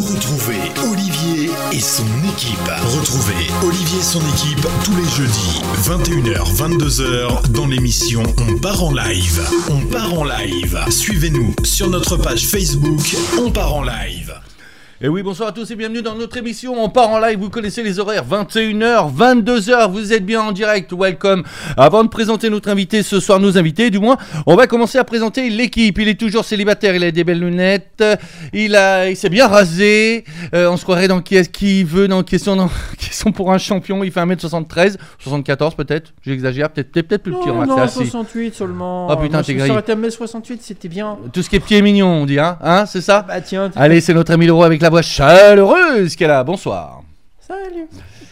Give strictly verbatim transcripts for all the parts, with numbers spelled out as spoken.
Retrouvez Olivier et son équipe. Retrouvez Olivier et son équipe tous les jeudis, vingt et une heures vingt-deux heures, dans l'émission On part en live. On part en live. Suivez-nous sur notre page Facebook On part en live. Et oui, bonsoir à tous et bienvenue dans notre émission. On part en live, vous connaissez les horaires, vingt et une heures, vingt-deux heures, vous êtes bien en direct, welcome. Avant de présenter notre invité ce soir, nos invités du moins, on va commencer à présenter l'équipe. Il est toujours célibataire, il a des belles lunettes, il, a, il s'est bien rasé, euh, on se croirait dans qui, qui veut dans question, dans question pour un champion, il fait un mètre soixante-treize, soixante-quatorze peut-être, j'exagère, peut-être, peut-être plus petit. Non, remarque, non, c'est assez. soixante-huit seulement. Oh putain, t'es grillé. Ça aurait été un mètre soixante-huit, c'était bien. Tout ce qui est pied mignon, on dit, hein, hein c'est ça? Bah tiens. Allez, c'est notre ami Leroy avec la voix chaleureuse qu'elle a. Bonsoir. Salut.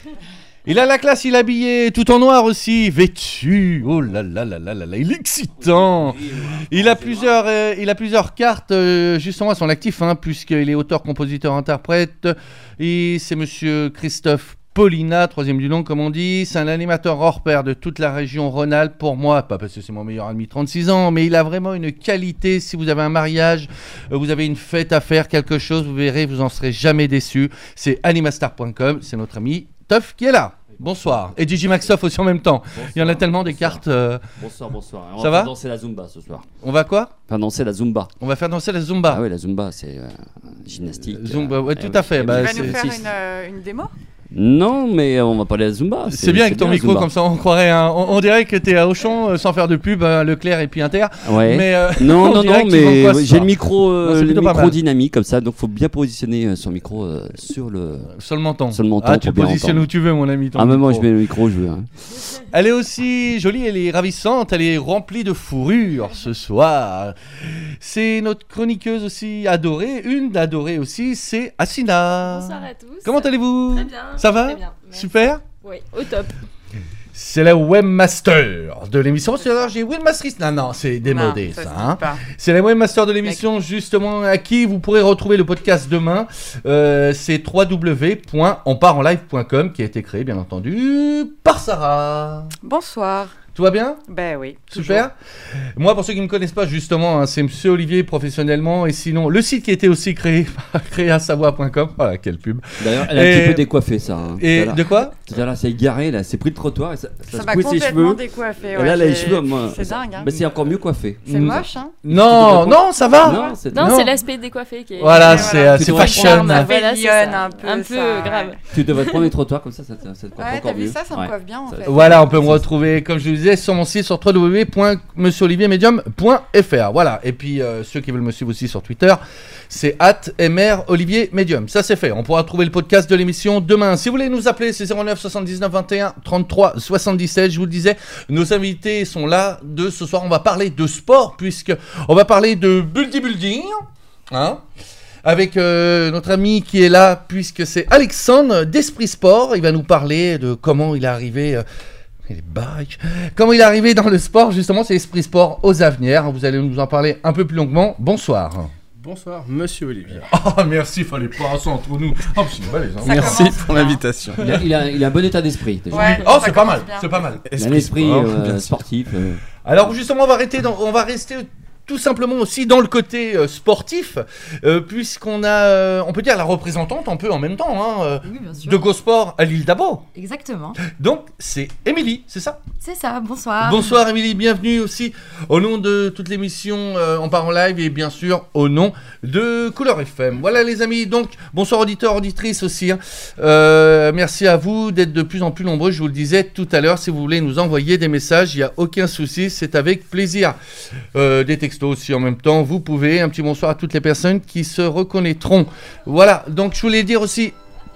Il a la classe, il est habillé tout en noir aussi, vêtu. Oh là là là là là là, il est excitant. Il a plusieurs, euh, il a plusieurs cartes euh, justement à son actif, hein, puisqu'il est auteur, compositeur, interprète. Et c'est Monsieur Christophe Paulina, troisième du nom comme on dit, c'est un animateur hors pair de toute la région Rhône-Alpes pour moi, pas parce que c'est mon meilleur ami, trente-six ans, mais il a vraiment une qualité. Si vous avez un mariage, vous avez une fête à faire, quelque chose, vous verrez, vous en serez jamais déçus. C'est animastar point com, c'est notre ami Toff qui est là. Bonsoir. Et Gigi Maxoff aussi en même temps. Bonsoir. Il y en a tellement des bonsoir. Cartes. Euh... Bonsoir, bonsoir. On Ça va va danser la Zumba ce soir. On va quoi Faire danser la Zumba. On va faire danser la Zumba. Ah oui, la Zumba, c'est euh, gymnastique. Zumba, ouais, euh, tout eh à oui. fait. Tu bah, vas c'est... nous faire c'est... une, euh, une démo ? Non, mais on va parler de la Zumba. C'est, c'est bien avec ton micro comme ça, on croirait. Un... On, on dirait que t'es à Auchan euh, sans faire de pub, euh, Leclerc et puis Inter. Ouais. Mais euh, non, non, non, mais quoi, j'ai le micro, euh, non, le micro dynamique comme ça, donc faut bien positionner euh, son micro euh, sur le. Sur le menton. Sur le menton. Ah, tu positionnes où tu veux, mon ami. Ah, mais moi je mets le micro, je veux. Hein. Elle est aussi jolie, elle est ravissante, elle est remplie de fourrure ce soir. C'est notre chroniqueuse aussi adorée, une adorée aussi, c'est Assina. Bonsoir à tous. Comment allez-vous ? Très bien. Ça va ? Très bien. Super ? Oui, au top. C'est la webmaster de l'émission. C'est alors j'ai webmastrice. Non, non, c'est démodé non, ça. ça hein. Pas. C'est la webmaster de l'émission, justement, à qui vous pourrez retrouver le podcast demain. Euh, c'est w w w point on part en live point com qui a été créé, bien entendu, par Sarah. Bonsoir. Tout va bien ? Ben oui. Super. Moi, pour ceux qui ne me connaissent pas, justement, hein, c'est Monsieur Olivier professionnellement. Et sinon, le site qui a été aussi créé par créa savoir point com. Voilà, quelle pub. D'ailleurs, elle a et... un petit peu décoiffé ça. Hein, et de quoi ? C'est-à-dire là, c'est égaré, là, c'est pris le trottoir et ça, ça, ça se m'a couille ses complètement cheveux. décoiffé. Et Ouais, là, j'ai... les cheveux, moi, c'est dingue. Hein. Mais c'est encore mieux coiffé. C'est moche, hein ? Non, non, ça va. Non, c'est, non, non. c'est l'aspect décoiffé qui est. Voilà, et c'est, voilà. euh, c'est fashion. Charme, voilà, c'est ça. un peu, un peu ça, grave. ouais. Tu devrais prendre les trottoirs comme ça, ça, ça, ça te coiffe Ouais, encore t'as vu mieux. ça, ça me Ouais. coiffe bien en Ça- fait. Voilà, on peut me retrouver, comme je vous disais, sur mon site sur w w w point monsieur olivier medium point f r. Voilà, et puis euh, ceux qui veulent me suivre aussi sur Twitter, c'est arobase m r olivier medium. Ça c'est fait, on pourra trouver le podcast de l'émission demain. Si vous voulez nous appeler, c'est zéro neuf soixante-dix-neuf vingt et un trente-trois soixante-dix-sept. Je vous le disais, nos invités sont là de ce soir. On va parler de sport, puisque on va parler de bodybuilding, hein, avec euh, notre ami qui est là, puisque c'est Alexandre d'Esprit Sport. Il va nous parler de comment il est arrivé... Euh, Les bikes. Comment il est arrivé dans le sport, justement, c'est Esprit Sport aux Avenières. Vous allez nous en parler un peu plus longuement. Bonsoir. Bonsoir, monsieur Olivier. Oh, merci, fallait pas ça entre nous. Oh, c'est une balèze, hein. Merci pour l'invitation. Il a, il, a, il a un bon état d'esprit. Déjà. Ouais, Oh, ça c'est pas mal, commence bien. c'est pas mal. Il a un esprit sport, euh, bien sûr. sportif. Euh. Alors, justement, on va, arrêter dans- on va rester tout simplement aussi dans le côté euh, sportif, euh, puisqu'on a, euh, on peut dire, la représentante un peu en même temps, hein, euh, Oui, bien sûr. de Go Sport à l'île d'Abo. Exactement. Donc, c'est Émilie, c'est ça ? C'est ça, bonsoir. Bonsoir Émilie, bienvenue aussi au nom de toute l'émission euh, On part en live et bien sûr au nom de Couleur F M. Voilà les amis, donc bonsoir auditeurs, auditrices aussi. Hein. Euh, merci à vous d'être de plus en plus nombreux, je vous le disais tout à l'heure, si vous voulez nous envoyer des messages, il n'y a aucun souci, c'est avec plaisir. Euh, des textos aussi en même temps, vous pouvez. Un petit bonsoir à toutes les personnes qui se reconnaîtront. Voilà, donc je voulais dire aussi...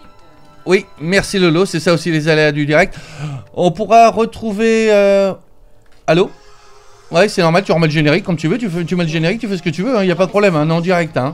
Oui, merci Lolo, c'est ça aussi les aléas du direct. On pourra retrouver... Euh... Allô ? Ouais, c'est normal, tu remets le générique comme tu veux, tu, fais, tu mets le générique, tu fais ce que tu veux, il hein, n'y a pas de problème, hein, non, en direct. Hein.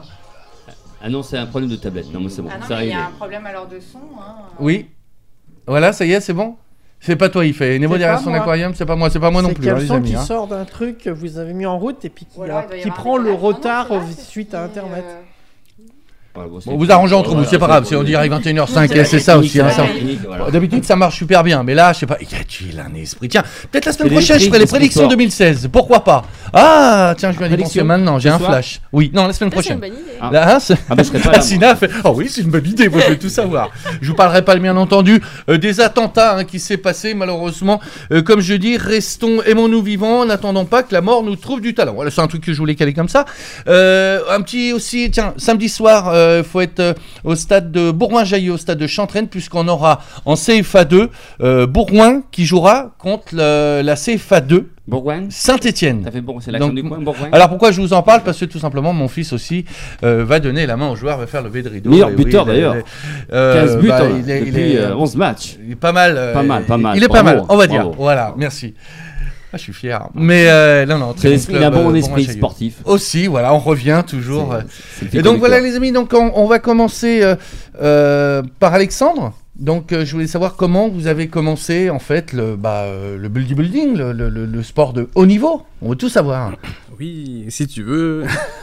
Ah non, c'est un problème de tablette. Non, mais c'est bon, Ah non, c'est mais il y arrivé. a un problème alors de son. Hein. Oui. Voilà, ça y est, c'est bon ? C'est pas toi, il fait. Nemo C'est derrière pas son moi. aquarium, c'est pas moi, c'est pas moi non C'est plus, hein, quel les son amis. qui hein. sort d'un truc que vous avez mis en route et puis qui, Ou alors, a- il doit y qui avoir prend un le décalage. Non, non, retard c'est là, euh, c'est suite à fini, Internet. euh, Bon, vous arrangez entre vous, c'est pas grave, si on dit arrive vingt et une heures cinq, c'est ça aussi. Hein, ça. D'habitude, ça marche super bien, mais là, je sais pas, y a-t-il un esprit? Tiens, peut-être la semaine prochaine, je ferai les prédictions deux mille seize, pourquoi pas? Ah, tiens, je viens d'y penser maintenant, j'ai un flash. Oui, non, la semaine prochaine. C'est une bonne idée. Ah. Là, hein, ah bah, je serais pas là, Sina fait, oh oui, c'est une bonne idée, moi je veux tout savoir. Je vous parlerai pas, bien entendu, euh, des attentats hein, qui s'est passé, malheureusement. Euh, comme je dis, restons, aimons-nous vivants, n'attendons pas que la mort nous trouve du talent. Voilà, c'est un truc que je voulais caler comme ça. Euh, un petit aussi, tiens, samedi soir, il euh, faut être euh, au stade de Bourgoin-Jailleux, au stade de Chantraine, puisqu'on aura en C F A deux euh, Bourgoin qui jouera contre le, la C F A deux. Bourgoin Saint-Étienne. Ça fait bon, c'est l'action du coin, Bourgoin. Alors pourquoi je vous en parle? Parce que tout simplement mon fils aussi euh, va donner la main au joueur, va faire lever de rideau. Meilleur buteur oui, d'ailleurs. Euh, quinze buts bah, hein, il est, depuis il est, euh, onze matchs. Il est pas mal. Euh, pas mal, pas mal. Il est bravo, pas mal, on va bravo. dire. Voilà, merci. Ah, je suis fier. Mais euh, non, non. C'est l'esprit, il a bon esprit sportif. Aussi, voilà, on revient toujours. C'est, c'est Et donc voilà les amis, donc on, on va commencer euh, euh, par Alexandre. Donc euh, je voulais savoir comment vous avez commencé en fait le, bah, euh, le bodybuilding, le, le, le, le sport de haut niveau. On veut tout savoir. Oui, si tu veux.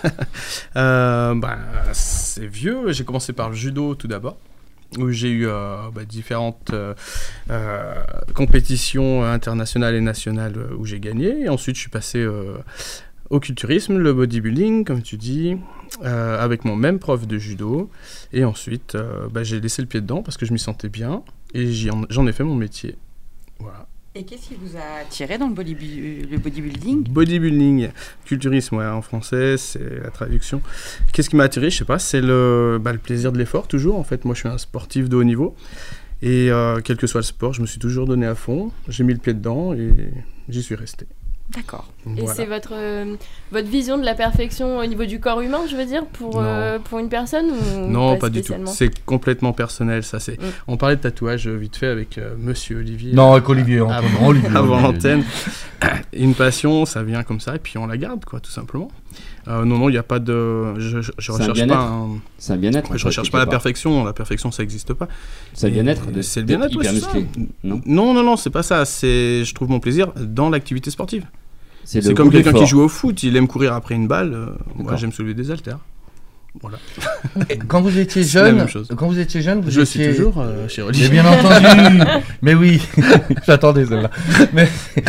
euh, bah, c'est vieux. J'ai commencé par le judo tout d'abord, où j'ai eu euh, bah, différentes euh, euh, compétitions internationales et nationales où j'ai gagné. Et ensuite, je suis passé euh, au culturisme, le bodybuilding, comme tu dis, euh, avec mon même prof de judo. Et ensuite, euh, bah, j'ai laissé le pied dedans parce que je m'y sentais bien et j'en, j'en ai fait mon métier. Voilà. Et qu'est-ce qui vous a attiré dans le, bodybu- le bodybuilding? Bodybuilding, culturisme, ouais, en français, c'est la traduction. Qu'est-ce qui m'a attiré? Je sais pas, c'est le, bah, le plaisir de l'effort, toujours. En fait, moi, je suis un sportif de haut niveau. Et euh, quel que soit le sport, je me suis toujours donné à fond. J'ai mis le pied dedans et j'y suis resté. D'accord. Et Voilà. c'est votre, euh, votre vision de la perfection au niveau du corps humain, je veux dire, pour, euh, pour une personne ou Non, pas, pas du tout. C'est complètement personnel, ça. C'est... Mm. On parlait de tatouage euh, vite fait avec euh, Monsieur Olivier. Non, avec Olivier, avant, avant, Olivier, avant Olivier. l'antenne. Une passion, ça vient comme ça, et puis on la garde, quoi, tout simplement. Euh, non, non, il n'y a pas de... Je, je, je recherche un pas un... C'est un bien-être. Je recherche pas la perfection. La perfection, ça n'existe pas. C'est le bien-être de, c'est le bien-être, hyper ouais, musclé. Non, non, non, non, c'est pas ça. C'est... Je trouve mon plaisir dans l'activité sportive. C'est, c'est comme quelqu'un qui joue au foot, il aime courir après une balle. Euh, moi, j'aime soulever des haltères. Voilà. Et quand vous étiez jeune, quand vous étiez jeune, vous je étiez... suis toujours euh, chez Olivier. Mais bien entendu. Mais oui, j'attendais celle-là. Mais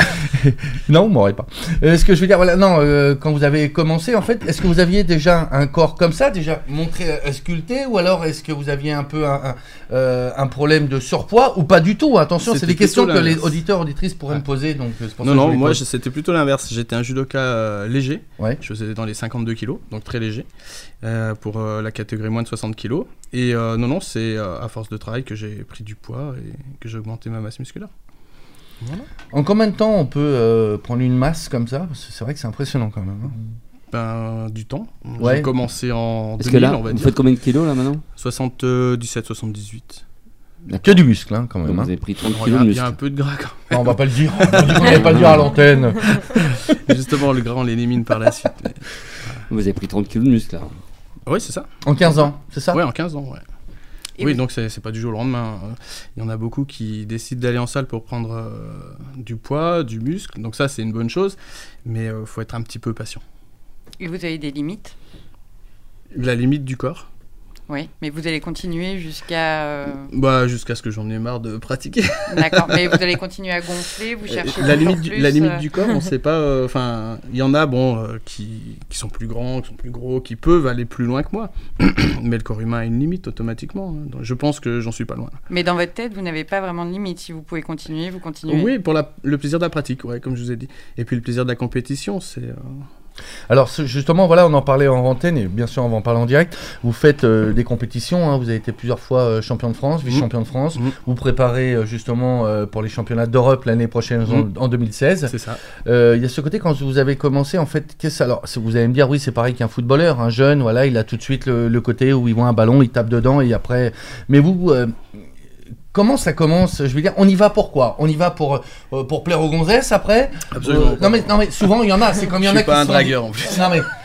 non, vous m'aurez pas. Euh, ce que je veux dire, voilà, non, euh, quand vous avez commencé, en fait, est-ce que vous aviez déjà un corps comme ça, déjà montré, euh, sculpté, ou alors est-ce que vous aviez un peu un, un, euh, un problème de surpoids, ou pas du tout? Attention, c'était c'est des questions que les auditeurs auditrices pourraient ouais. me poser, donc c'est pour non, ça non, que je moi pose. je, c'était plutôt l'inverse. J'étais un judoka euh, léger. Ouais. Je faisais dans les cinquante-deux kilos, donc très léger. Euh, pour euh, la catégorie moins de soixante kilos. Et euh, non, non, c'est euh, à force de travail que j'ai pris du poids et que j'ai augmenté ma masse musculaire. Voilà. En combien de temps on peut euh, prendre une masse comme ça? Parce que c'est vrai que c'est impressionnant quand même. Hein. Ben, du temps. Ouais. J'ai commencé en Est-ce deux mille, que là, on va vous dire. faites combien de kilos là maintenant? soixante-dix-sept soixante-dix-huit. D'accord. Que du muscle hein, quand même. Donc, hein. vous avez pris trente Oh, kilos de muscle. Il y a un peu de gras quand même. Non, on va pas le dire. On va pas le dire à l'antenne. Justement, le gras, on l'élimine par la suite. Mais... Vous avez pris trente kilos de muscle là. Oui, c'est ça. En quinze ans, c'est ça? Oui, en quinze ans, ouais. Et oui, vous... donc c'est, c'est pas du jour au lendemain. Il y en a beaucoup qui décident d'aller en salle pour prendre euh, du poids, du muscle. Donc ça, c'est une bonne chose. Mais il euh, faut être un petit peu patient. Et vous avez des limites? La limite du corps. Oui, mais vous allez continuer jusqu'à... Euh... Bah, jusqu'à ce que j'en ai marre de pratiquer. D'accord, mais vous allez continuer à gonfler, vous cherchez la limite, plus, du, la limite euh... du corps, on ne sait pas... Enfin, euh, il y en a, bon, euh, qui, qui sont plus grands, qui sont plus gros, qui peuvent aller plus loin que moi. Mais le corps humain a une limite, automatiquement. Hein. Donc, je pense que j'en suis pas loin. Mais dans votre tête, vous n'avez pas vraiment de limite. Si vous pouvez continuer, vous continuez. Oui, pour la, le plaisir de la pratique, ouais, comme je vous ai dit. Et puis le plaisir de la compétition, c'est... Euh... Alors justement, voilà, on en parlait en antenne et bien sûr on va en parler en direct. Vous faites euh, des compétitions, hein, vous avez été plusieurs fois euh, champion de France, vice-champion de France. Mmh. Vous préparez euh, justement euh, pour les championnats d'Europe l'année prochaine mmh. en, en deux mille seize. C'est ça. Il euh, y a ce côté quand vous avez commencé, en fait, qu'est-ce alors vous allez me dire oui, c'est pareil qu'un footballeur, un jeune, voilà, il a tout de suite le, le côté où il voit un ballon, il tape dedans et après. Mais vous. Euh, Comment ça commence? Je veux dire, on y va pourquoi? On y va pour euh, pour plaire aux gonzesses après? Absolument. Euh, non mais non mais souvent il y en a, c'est comme il y en a qui pas un sont... dragueur en plus. Non mais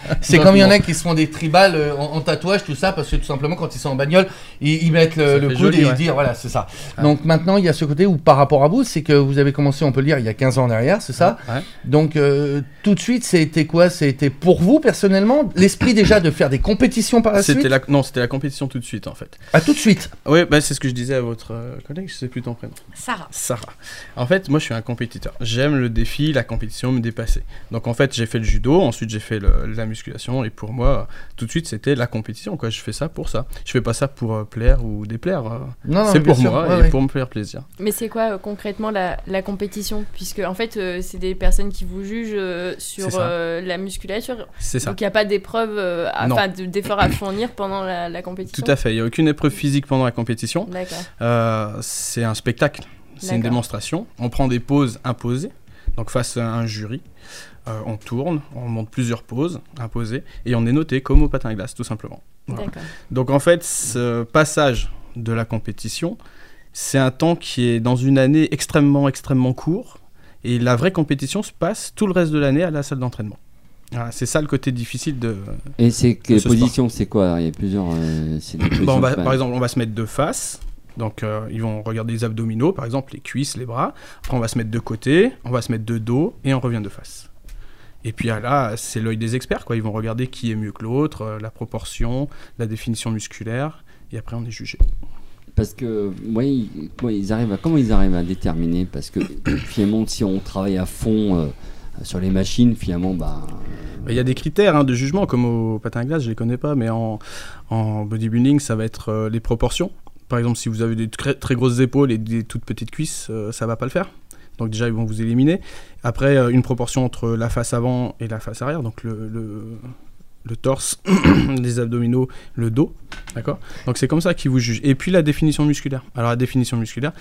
C'est comme il y en a qui se font des tribales euh, en, en tatouage, tout ça, parce que tout simplement, quand ils sont en bagnole, ils, ils mettent le, le coude joli, et ouais. ils disent, voilà, c'est ça. Ouais. Donc maintenant, il y a ce côté où, par rapport à vous, c'est que vous avez commencé, on peut le dire, il y a quinze ans en arrière, c'est ça. Ouais. Donc euh, tout de suite, c'était quoi? C'était pour vous, personnellement, l'esprit déjà de faire des compétitions par la C'était suite la... Non, c'était la compétition tout de suite, en fait. Ah, tout de suite. Oui, bah, c'est ce que je disais à votre euh, collègue, je sais plus ton prénom. Sarah. Sarah. En fait, moi, je suis un compétiteur. J'aime le défi, la compétition, me dépasser. Donc, en fait, j'ai fait le judo, ensuite, j'ai fait le, la musculation, et pour moi, tout de suite, c'était la compétition, quoi. Je fais ça pour ça. Je fais pas ça pour euh, plaire ou déplaire. euh. Non, non, c'est bien pour sûr, moi ouais, et ouais. pour me faire plaisir. Mais c'est quoi euh, concrètement la, la compétition? Puisque en fait, euh, c'est des personnes qui vous jugent euh, sur C'est ça. euh, la musculature. C'est ça. Donc il n'y a pas d'épreuve, euh, à- Non. enfin de- d'efforts à fournir pendant la, la compétition. Tout à fait. Il n'y a aucune épreuve physique pendant la compétition. D'accord. Euh, c'est un spectacle. C'est une D'accord. démonstration. On prend des poses imposées, donc face à un jury. Euh, on tourne, on monte plusieurs poses imposées, et on est noté comme au patin à glace, tout simplement. Voilà. D'accord. Donc en fait, ce passage de la compétition, c'est un temps qui est dans une année extrêmement, extrêmement court, et la vraie compétition se passe tout le reste de l'année à la salle d'entraînement. Voilà, c'est ça le côté difficile de... Et c'est De quelle ce position? C'est quoi? Il y a plusieurs. euh, c'est des Bon, positions on va- pas- par exemple, on va se mettre de face. Donc, euh, ils vont regarder les abdominaux, par exemple, les cuisses, les bras. Après, on va se mettre de côté, on va se mettre de dos, et on revient de face. Et puis ah, là, c'est l'œil des experts, quoi. Ils vont regarder qui est mieux que l'autre, euh, la proportion, la définition musculaire, et après, on est jugé. Parce que moi, ils, moi, ils arrivent à, comment ils arrivent à déterminer? Parce que finalement, si on travaille à fond euh, sur les machines, finalement, bah. Il y a des critères hein, de jugement, comme au patin à glace, je ne les connais pas, mais en, en bodybuilding, ça va être euh, les proportions. Par exemple, si vous avez des très, très grosses épaules et des toutes petites cuisses, euh, ça ne va pas le faire. Donc déjà, ils vont vous éliminer. Après, euh, une proportion entre la face avant et la face arrière, donc le, le, le torse, les abdominaux, le dos. D'accord ? Donc c'est comme ça qu'ils vous jugent. Et puis la définition musculaire. Alors la définition musculaire,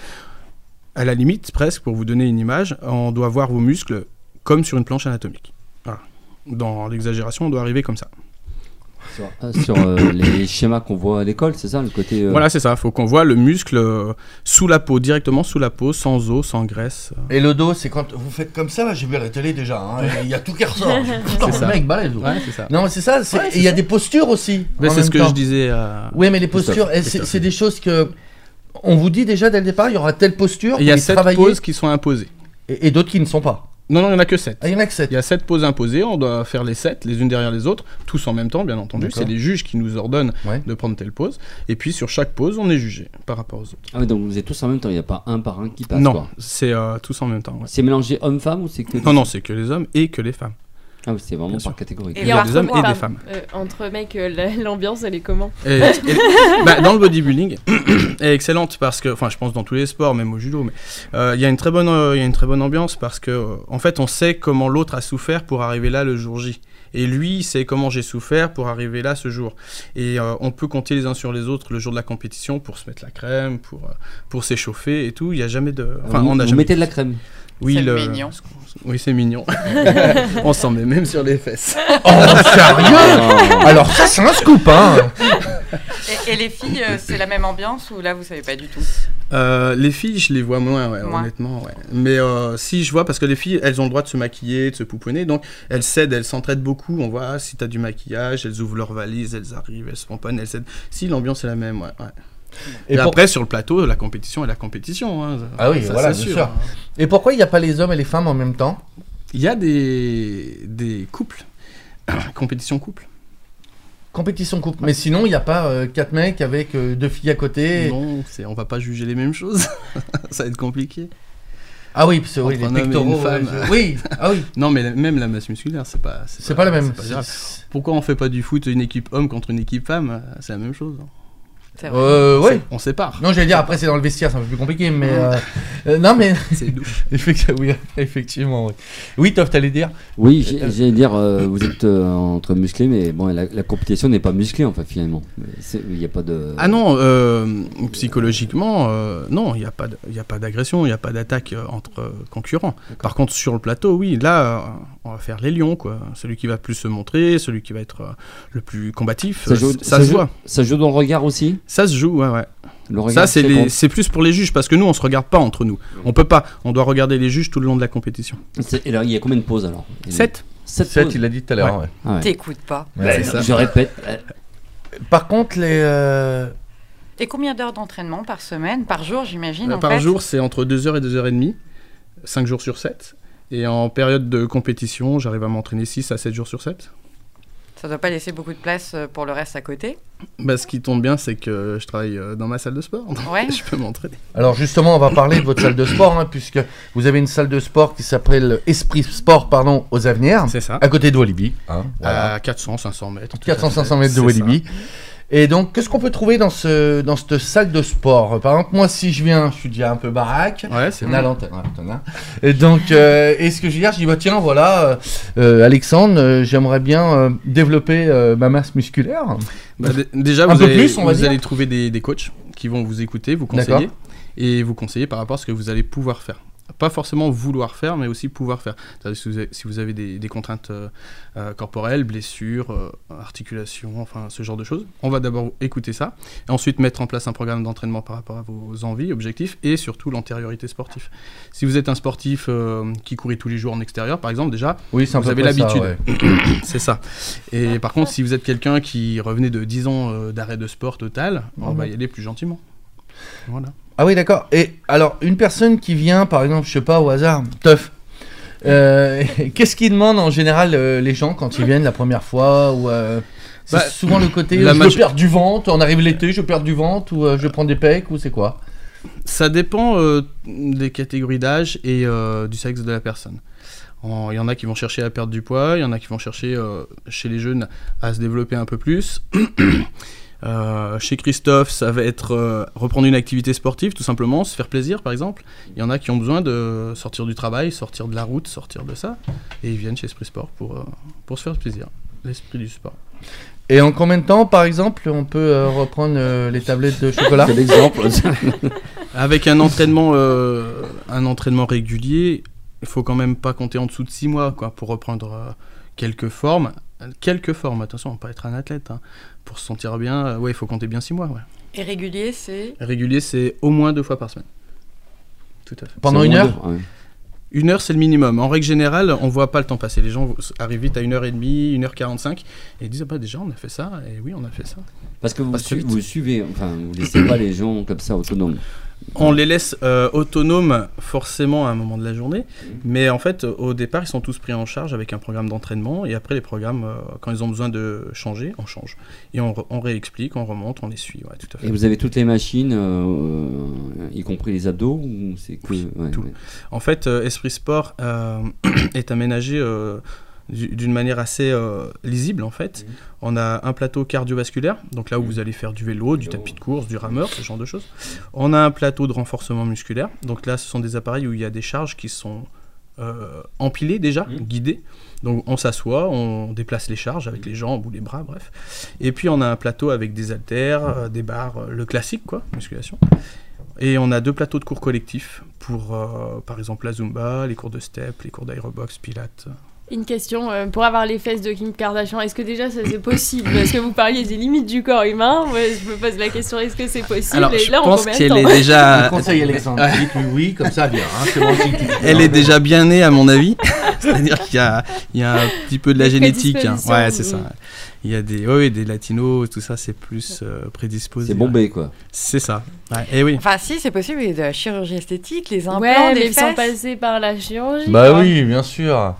à la limite, presque, pour vous donner une image, on doit voir vos muscles comme sur une planche anatomique. Voilà. Dans l'exagération, on doit arriver comme ça. Sur, euh, sur euh, les schémas qu'on voit à l'école, c'est ça le côté. euh, Voilà, c'est ça. Il faut qu'on voit le muscle euh, sous la peau, directement sous la peau, sans os, sans graisse. Et le dos, c'est quand vous faites comme ça, là, j'ai vu à la télé déjà, hein, et il y a tout qui ressort. Putain, ça. le mec, balèze. Ouais, c'est ça. Non, mais c'est ça, c'est- Ouais, et c'est il y a ça. des postures aussi. Mais en c'est ce même que temps. je disais à... Oui, mais les Christophe, postures, eh, c'est Christophe. c'est des choses que. On vous dit déjà dès le départ, il y aura telle posture, Il y a vous y sept travaillez, poses qui sont imposées. et, et d'autres qui ne sont pas. Non, non, il n'y en a que sept. Ah, il y en a que sept. Il y a sept poses imposées, on doit faire les sept, les unes derrière les autres, tous en même temps, bien entendu. D'accord. C'est les juges qui nous ordonnent Ouais. de prendre telle pose. Et puis sur chaque pose, on est jugé par rapport aux autres. Ah oui, donc vous êtes tous en même temps, il n'y a pas un par un qui passe. non, quoi. c'est euh, tous en même temps. ouais. C'est mélangé homme-femme ou c'est que. Non, non, c'est que les hommes et que les femmes. Ah oui, c'est vraiment Bien par sûr. catégorie. Et Il y a par des hommes et contre, des Pardon, femmes. euh, entre mecs, euh, la- l'ambiance, elle est comment? Et- et- bah, dans le bodybuilding, est excellente parce que, enfin, je pense dans tous les sports, même au judo, mais euh, il y a une très bonne, euh, il y a une très bonne ambiance parce que, euh, en fait, on sait comment l'autre a souffert pour arriver là le jour J. Et lui, il sait comment j'ai souffert pour arriver là ce jour. Et euh, on peut compter les uns sur les autres le jour de la compétition pour se mettre la crème, pour, euh, pour s'échauffer et tout. Il y a jamais de. Enfin, vous, on a vous jamais. mettez de la crème. Oui, C'est le... mignon. Oui, c'est mignon. On s'en met même sur les fesses. Oh, sérieux? Alors, ça, c'est un scoop, hein. Et, et les filles, euh, c'est la même ambiance ou là, vous savez pas du tout? Euh, les filles, je les vois moins, ouais, Moins. honnêtement. Ouais. Mais euh, si, je vois, parce que les filles, elles ont le droit de se maquiller, de se pouponner, donc elles s'aident, elles s'entraident beaucoup. On voit ah, si t'as du maquillage, elles ouvrent leurs valises, elles arrivent, elles se pomponnent, elles s'aident. Si, l'ambiance est la même, ouais. ouais. Et, Et, pour- après, sur le plateau, la compétition est la compétition. Hein. Ah oui, Ça, voilà, c'est bien sûr. Et pourquoi il n'y a pas les hommes et les femmes en même temps? Il y a des, des couples, compétition couple. Compétition couple. Mais sinon, il n'y a pas euh, quatre mecs avec euh, deux filles à côté. Non, c'est, on va pas juger les mêmes choses. Ça va être compliqué. Ah oui, parce que oui, Entre les un homme et pectoraux. une femme. euh, je- Oui, ah oui. Non, mais la- même la masse musculaire, c'est pas. C'est pas la même. c'est pas grave. C'est- Pourquoi on fait pas du foot une équipe homme contre une équipe femme euh, C'est la même chose. C'est vrai. Euh, ouais. C'est- On sépare. Non, j'allais dire, après, c'est dans le vestiaire, c'est un peu plus compliqué, mais. euh, euh, non, mais. C'est douche. Effectivement, oui, effectivement, oui. Oui, Toff, t'allais dire. Oui, j'ai- j'allais dire, euh, vous êtes euh, entre musclés, mais bon, la, la compétition n'est pas musclée en fait finalement. C'est- Il n'y a pas de. Ah non, euh, psychologiquement, euh, non, il n'y a pas de- il y a pas d'agression, il n'y a pas d'attaque euh, entre euh, concurrents. Par contre, sur le plateau, oui, là, euh, on va faire les lions, quoi. Celui qui va plus se montrer, celui qui va être euh, le plus combatif, Ça, euh, joue, c- ça, ça se joue- voit. Ça joue dans le regard aussi. Ça se joue, ouais, ouais. Le regard. Ça, c'est, fait les- qu'on- c'est plus pour les juges, parce que nous, on se regarde pas entre nous. On peut pas, on doit regarder les juges tout le long de la compétition. c'est- Et alors, il y a combien de pauses alors? sept sept sept, pauses. il l'a dit tout à l'heure. Ouais. ouais. Ah ouais. T'écoutes pas. Ouais, c'est ça. Je répète. euh, Par contre, les. euh, Et combien d'heures d'entraînement par semaine, par jour, j'imagine Euh, en Par fait jour, c'est entre deux heures et deux heures trente, cinq jours sur sept. Et en période de compétition, j'arrive à m'entraîner six à sept jours sur sept. Ça doit pas laisser beaucoup de place euh, pour le reste à côté. Bah, ce qui tombe bien, c'est que je travaille euh, dans ma salle de sport. donc Ouais. Je peux m'entraîner. Alors justement, on va parler de votre salle de sport, hein, puisque vous avez une salle de sport qui s'appelle Esprit Sport, pardon, aux Avenirs, C'est ça. à côté de Walibi. Hein, voilà. À quatre cents, cinq cents mètres. tout quatre cents à à cinq cents fait. mètres de C'est Walibi. Et donc, qu'est-ce qu'on peut trouver dans, ce, dans cette salle de sport? Par exemple, moi, si je viens, je suis déjà un peu baraque. ça. Ouais, c'est On a l'antenne. ouais, t'en as. Et donc, euh, et ce que je dis, je dis, bah tiens, voilà, euh, euh, Alexandre, euh, j'aimerais bien euh, développer euh, ma masse musculaire. Bah, d- déjà, Un vous, peu allez, plus, on va vous dire. allez trouver des, des coachs qui vont vous écouter, vous D'accord. conseiller, et vous conseiller par rapport à ce que vous allez pouvoir faire. Pas forcément vouloir faire, mais aussi pouvoir faire. C'est-à-dire si vous avez, si vous avez des, des contraintes euh, euh, corporelles, blessures, euh, articulations, enfin ce genre de choses, on va d'abord écouter ça, et ensuite mettre en place un programme d'entraînement par rapport à vos envies, objectifs, et surtout l'antériorité sportive. Si vous êtes un sportif euh, qui courait tous les jours en extérieur, par exemple, déjà, Oui, c'est un Vous peu avez près ça, l'habitude. ouais. c'est ça. Et par contre, si vous êtes quelqu'un qui revenait de dix ans euh, d'arrêt de sport total, on va y aller plus gentiment. Voilà. Ah oui, d'accord. Et alors, une personne qui vient, par exemple, je sais pas, au hasard, teuf, euh, qu'est-ce qu'ils demandent en général euh, les gens quand ils viennent la première fois ou euh, c'est Bah, souvent le côté la euh, je maje- perds du ventre, on arrive l'été, je perds du ventre ou euh, je prends des pecs ou c'est quoi? Ça dépend euh, des catégories d'âge et euh, du sexe de la personne. En- Il y en a qui vont chercher à perdre du poids, il y en a qui vont chercher, euh, chez les jeunes, à se développer un peu plus. Euh, chez Christophe, ça va être euh, reprendre une activité sportive, tout simplement, se faire plaisir, par exemple. Il y en a qui ont besoin de sortir du travail, sortir de la route, sortir de ça, et ils viennent chez Esprit Sport pour, euh, pour se faire plaisir. L'esprit du sport. Et en combien de temps, par exemple, on peut euh, reprendre euh, les tablettes de chocolat? Quel exemple. Avec un entraînement, euh, un entraînement régulier, il faut quand même pas compter en dessous de six mois, quoi, pour reprendre euh, quelques formes. Quelques formes, attention, on peut pas être un athlète. Hein. Pour se sentir bien, euh, ouais, il faut compter bien six mois. Ouais. Et régulier, c'est Régulier, c'est au moins deux fois par semaine. Tout à fait. Pendant C'est une au moins heure? deux- ouais. Une heure, c'est le minimum. En règle générale, on voit pas le temps passer. Les gens arrivent vite à une heure et demie, une heure quarante-cinq, et ils disent, ah bah déjà, on a fait ça, et oui, on a fait ça. Parce que vous, Passe su- vite. vous suivez, enfin, vous laissez pas les gens comme ça autonomes. On les laisse euh, autonomes forcément à un moment de la journée, mais en fait, euh, au départ, ils sont tous pris en charge avec un programme d'entraînement, et après, les programmes, euh, quand ils ont besoin de changer, on change. Et on, re- on réexplique, on remonte, on les suit, ouais, tout à fait. Et vous avez toutes les machines, euh, y compris les abdos, ou c'est que Oui, ouais, tout. ouais. En fait, euh, Esprit Sport euh, est aménagé euh, du- d'une manière assez euh, lisible, en fait. Mhm. On a un plateau cardiovasculaire, donc là où vous allez faire du vélo, du tapis de course, du rameur, ce genre de choses. On a un plateau de renforcement musculaire, donc là, ce sont des appareils où il y a des charges qui sont euh, empilées déjà, Mhm. guidées. Donc on s'assoit, on déplace les charges avec les jambes ou les bras, bref. Et puis on a un plateau avec des haltères, euh, des barres, euh, le classique, quoi, musculation. Et on a deux plateaux de cours collectifs pour, euh, par exemple, la Zumba, les cours de step, les cours d'aérobox, pilates. Une question, euh, pour avoir les fesses de Kim Kardashian, est-ce que déjà ça c'est possible? Parce que vous parliez des limites du corps humain, moi je me pose la question, est-ce que c'est possible? Alors, Et je là, en pense combien de qu'elle temps est déjà... Je conseille Alexandre, Ouais. dites-lui oui, comme ça vient. Hein, c'est bon, c'est tout. Elle est déjà bien née, à mon avis. C'est-à-dire qu'il y a, il y a un petit peu de la Des génétique. Hein. prédispositions, Ouais, c'est ça. mm. Il y a des, ouais, ouais, des latinos, tout ça, c'est plus euh, prédisposé. C'est bombé, quoi. C'est ça. Ouais, et oui. Enfin, si, c'est possible, il y a de la chirurgie esthétique, les implants, Ouais, des mais sans fesses. passer par la chirurgie. Bah quoi. oui, bien sûr.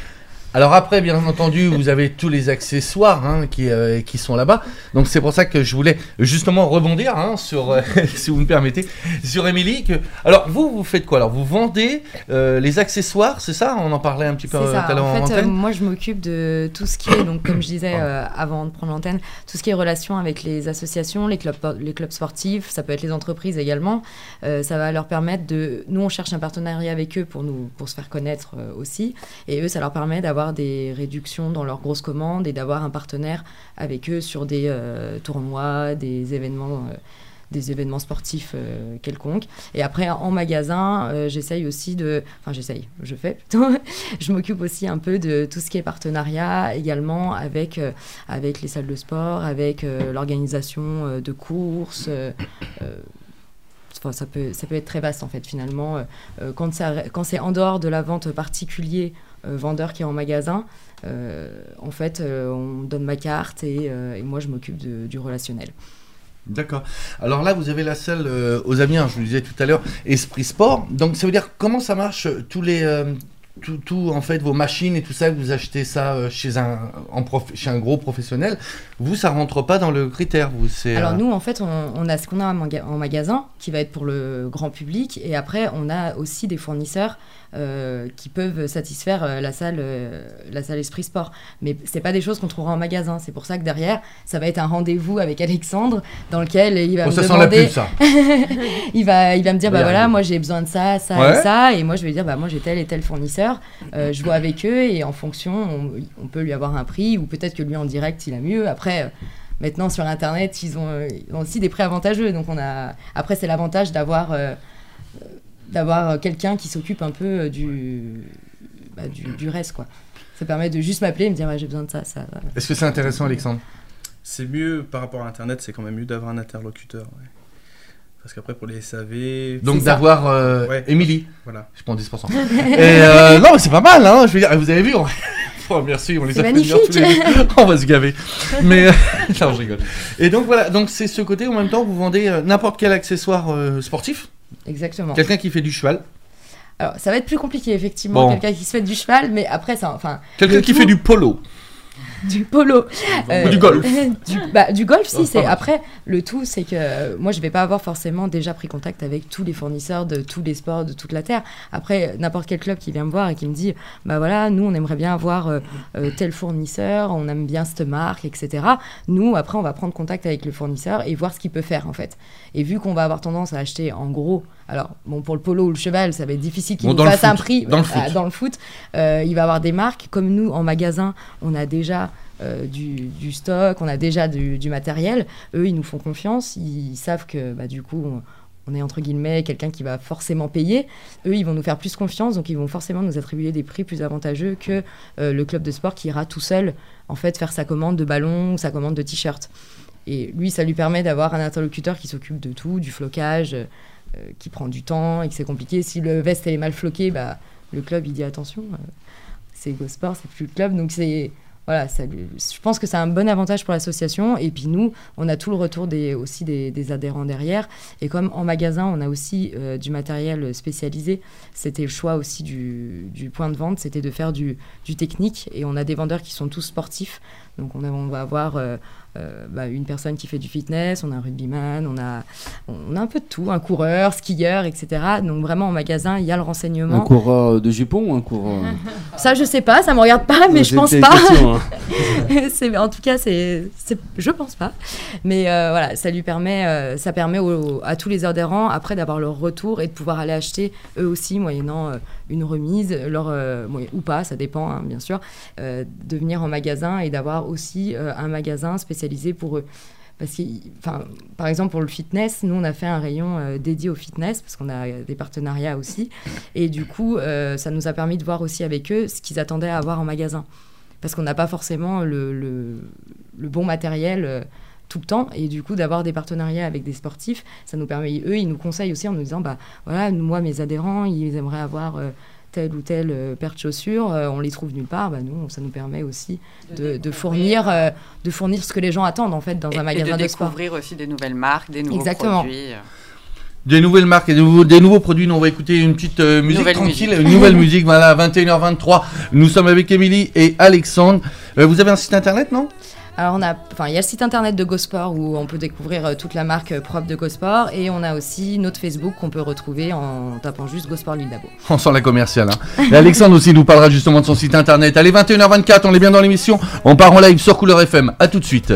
Alors après, bien entendu, vous avez tous les accessoires hein, qui, euh, qui sont là-bas. Donc c'est pour ça que je voulais justement rebondir hein, sur, euh, si vous me permettez, sur Émilie. Que... Alors vous, vous faites quoi? Alors vous vendez euh, les accessoires, c'est ça? On en parlait un petit peu C'est euh, ça. tout à l'heure en En fait, euh, antenne. moi, je m'occupe de tout ce qui est, donc, comme je disais euh, avant de prendre l'antenne, tout ce qui est relation avec les associations, les clubs, les clubs sportifs, ça peut être les entreprises également. Euh, ça va leur permettre de... Nous, on cherche un partenariat avec eux pour, nous, pour se faire connaître euh, aussi. Et eux, ça leur permet d'avoir des réductions dans leurs grosses commandes et d'avoir un partenaire avec eux sur des euh, tournois, des événements... Euh, des événements sportifs euh, quelconques. Et après, en magasin, euh, j'essaye aussi de... Enfin, j'essaye, je fais plutôt. Je m'occupe aussi un peu de tout ce qui est partenariat, également avec, euh, avec les salles de sport, avec euh, l'organisation euh, de courses. Euh, euh, Enfin, ça peut, ça peut être très vaste en fait finalement. Euh, quand, ça, quand c'est en dehors de la vente particulier, euh, vendeur qui est en magasin, euh, en fait, euh, on donne ma carte et, euh, et moi, je m'occupe de, du relationnel. D'accord. Alors là, vous avez la salle euh, aux Amiens, je vous le disais tout à l'heure, Esprit Sport. Donc ça veut dire comment ça marche tous les euh, tout, tout en fait vos machines et tout ça, vous achetez ça euh, chez un en prof, chez un gros professionnel. Vous, ça rentre pas dans le critère. Vous, c'est. Alors euh... nous, en fait, on, on a ce qu'on a en, maga- en magasin qui va être pour le grand public et après, on a aussi des fournisseurs. Euh, qui peuvent satisfaire euh, la salle, euh, la salle Esprit Sport. Mais c'est pas des choses qu'on trouvera en magasin. C'est pour ça que derrière, ça va être un rendez-vous avec Alexandre dans lequel il va oh, me ça demander. Sent la pub, ça. il va, il va me dire bah ouais, voilà, ouais. moi j'ai besoin de ça, ça ouais. et ça, et moi je vais dire bah moi j'ai tel et tel fournisseur. Euh, je vois avec eux et en fonction, on, on peut lui avoir un prix ou peut-être que lui en direct il a mieux. Après. Euh, Maintenant, sur Internet, ils ont, euh, ils ont aussi des prix avantageux. Donc, on a... Après, c'est l'avantage d'avoir, euh, d'avoir quelqu'un qui s'occupe un peu du, bah, du, du reste, quoi. Ça permet de juste m'appeler et me dire ouais, j'ai besoin de ça, ça. Voilà. Est-ce que c'est intéressant, Alexandre ? C'est mieux, par rapport à Internet, c'est quand même mieux d'avoir un interlocuteur. Ouais. Parce qu'après, pour les S A V... Donc, d'avoir euh, ouais. Émilie. Voilà. Je prends dix pour cent. et euh, non, mais c'est pas mal, hein. Je veux dire, vous avez vu on... Oh, merci, on les c'est a magnifique. fait venir tous les deux. On va se gaver. Mais euh... non, je rigole. Et donc voilà, donc c'est ce côté en même temps vous vendez euh, n'importe quel accessoire euh, sportif. Exactement. Quelqu'un qui fait du cheval. Alors ça va être plus compliqué effectivement, bon. Quelqu'un qui se fait du cheval, mais après ça, enfin. Quelqu'un qui tout... fait du polo. Du polo. Euh, Ou du golf. du, bah, du golf, si. Oh, c'est... Après, le tout, c'est que euh, moi, je vais pas avoir forcément déjà pris contact avec tous les fournisseurs de tous les sports de toute la Terre. Après, n'importe quel club qui vient me voir et qui me dit bah voilà, nous, on aimerait bien avoir euh, euh, tel fournisseur, on aime bien cette marque, et cetera. Nous, après, on va prendre contact avec le fournisseur et voir ce qu'il peut faire, en fait. Et vu qu'on va avoir tendance à acheter en gros, alors, bon, pour le polo ou le cheval, ça va être difficile qu'il bon, nous fasse un foot. prix. Dans le foot. Euh, dans le foot, euh, il va avoir des marques. Comme nous, en magasin, on a déjà euh, du, du stock, on a déjà du, du matériel. Eux, ils nous font confiance. Ils savent que, bah, du coup, on, on est entre guillemets quelqu'un qui va forcément payer. Eux, ils vont nous faire plus confiance, donc ils vont forcément nous attribuer des prix plus avantageux que euh, le club de sport qui ira tout seul, en fait, faire sa commande de ballon ou sa commande de t-shirt. Et lui, ça lui permet d'avoir un interlocuteur qui s'occupe de tout, du flocage, euh, qui prend du temps et que c'est compliqué. Si le veste est mal floqué, bah, le club, il dit attention, euh, c'est GoSport, c'est plus le club. Donc, c'est, voilà, ça, je pense que c'est un bon avantage pour l'association. Et puis, nous, on a tout le retour des, aussi des, des adhérents derrière. Et comme en magasin, on a aussi euh, du matériel spécialisé, c'était le choix aussi du, du point de vente, c'était de faire du, du technique. Et on a des vendeurs qui sont tous sportifs. Donc, on, a, on va avoir... Euh, Euh, bah, une personne qui fait du fitness, on a un rugbyman, on a, on a un peu de tout, un coureur, skieur, et cetera. Donc vraiment en magasin, il y a le renseignement. Un coureur de jupons ou un coureur... Ça, je sais pas, ça me regarde pas, mais non, je pense pas. Question, hein. c'est, en tout cas, c'est, c'est, je pense pas. Mais euh, voilà, ça lui permet, euh, ça permet aux, à tous les adhérents après d'avoir leur retour et de pouvoir aller acheter eux aussi, moyennant euh, une remise, leur, euh, ou pas, ça dépend, hein, bien sûr, euh, de venir en magasin et d'avoir aussi euh, un magasin spécialisé pour eux. Parce que, enfin, par exemple, pour le fitness, nous, on a fait un rayon euh, dédié au fitness, parce qu'on a des partenariats aussi. Et du coup, euh, ça nous a permis de voir aussi avec eux ce qu'ils attendaient à avoir en magasin. Parce qu'on n'a pas forcément le, le, le bon matériel euh, tout le temps. Et du coup, d'avoir des partenariats avec des sportifs, ça nous permet... Eux, ils nous conseillent aussi en nous disant, bah, voilà, moi, mes adhérents, ils aimeraient avoir... Euh, telle ou telle euh, paire de chaussures, euh, on les trouve nulle part, bah nous, ça nous permet aussi de, de, fournir, euh, de fournir ce que les gens attendent en fait dans et, un magasin de, de sport. Et de découvrir aussi des nouvelles marques, des nouveaux Exactement. produits. Des nouvelles marques et des nouveaux, des nouveaux produits. Nous, on va écouter une petite euh, musique nouvelle tranquille, musique. une nouvelle musique, voilà, à vingt et une heures vingt-trois. Nous sommes avec Émilie et Alexandre. Euh, vous avez un site internet, non ? Alors, on a, enfin, il y a le site internet de GoSport où on peut découvrir euh, toute la marque euh, propre de GoSport et on a aussi notre Facebook qu'on peut retrouver en tapant juste GoSport Lille Dabo. On sent la commerciale. Hein. Et Alexandre aussi nous parlera justement de son site internet. Allez, vingt et une heures vingt-quatre, on est bien dans l'émission. On part en live sur Couleur F M. À tout de suite.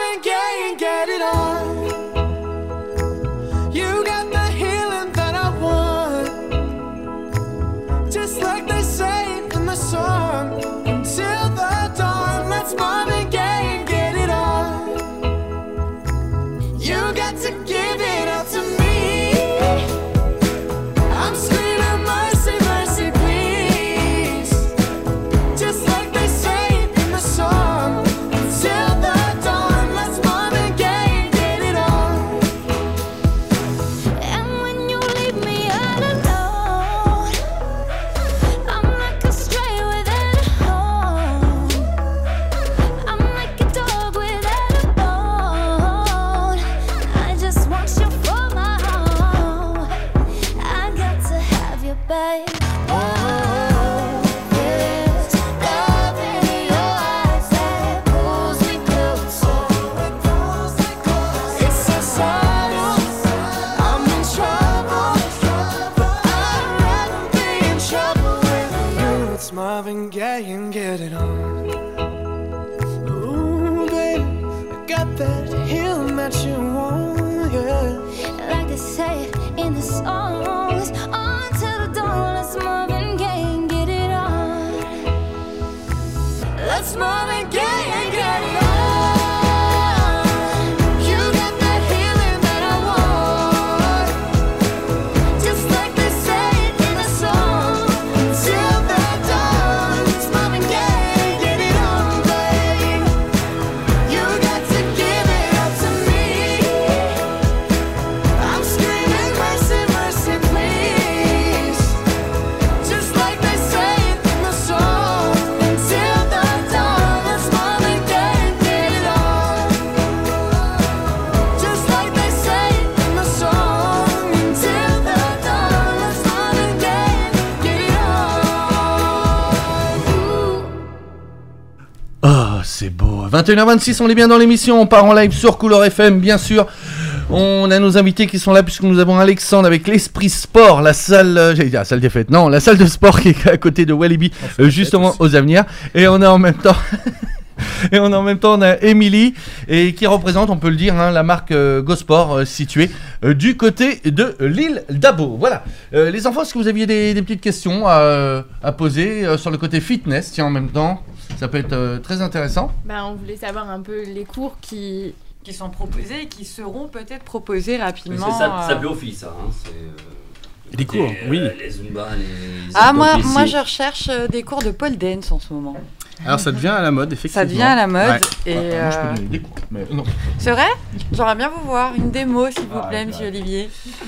You got the healing that I want. vingt et une heures vingt-six, on est bien dans l'émission, on part en live sur Couleur F M, bien sûr. On a nos invités qui sont là puisque nous avons Alexandre avec l'Esprit Sport, la salle, euh, j'allais dire la salle des fêtes, non, la salle de sport qui est à côté de Walibi, euh, justement aux Avenirs. Et on a en même temps... Et on a en même temps on a Émilie et qui représente, on peut le dire, hein, la marque euh, GoSport euh, située euh, du côté de l'île d'Abo. Voilà. Euh, les enfants, est-ce que vous aviez des, des petites questions à, à poser euh, sur le côté fitness? Tiens, en même temps, ça peut être euh, très intéressant. Bah, on voulait savoir un peu les cours qui... Qui sont proposés et qui seront peut-être proposés rapidement. C'est ça, ça euh, fait office, ça. Hein, c'est, euh, Les cours, oui. euh, Les Zumba, les. Ah, moi, abdos moi, fessiers. je recherche euh, des cours de pole dance en ce moment. Alors ça devient à la mode, effectivement. Ça devient à la mode. Ouais. Et Ouais, moi, je peux euh, donner des cours, mais non. c'est vrai? J'aimerais bien vous voir. Une démo, s'il vous Ah, plaît, ouais. monsieur Olivier.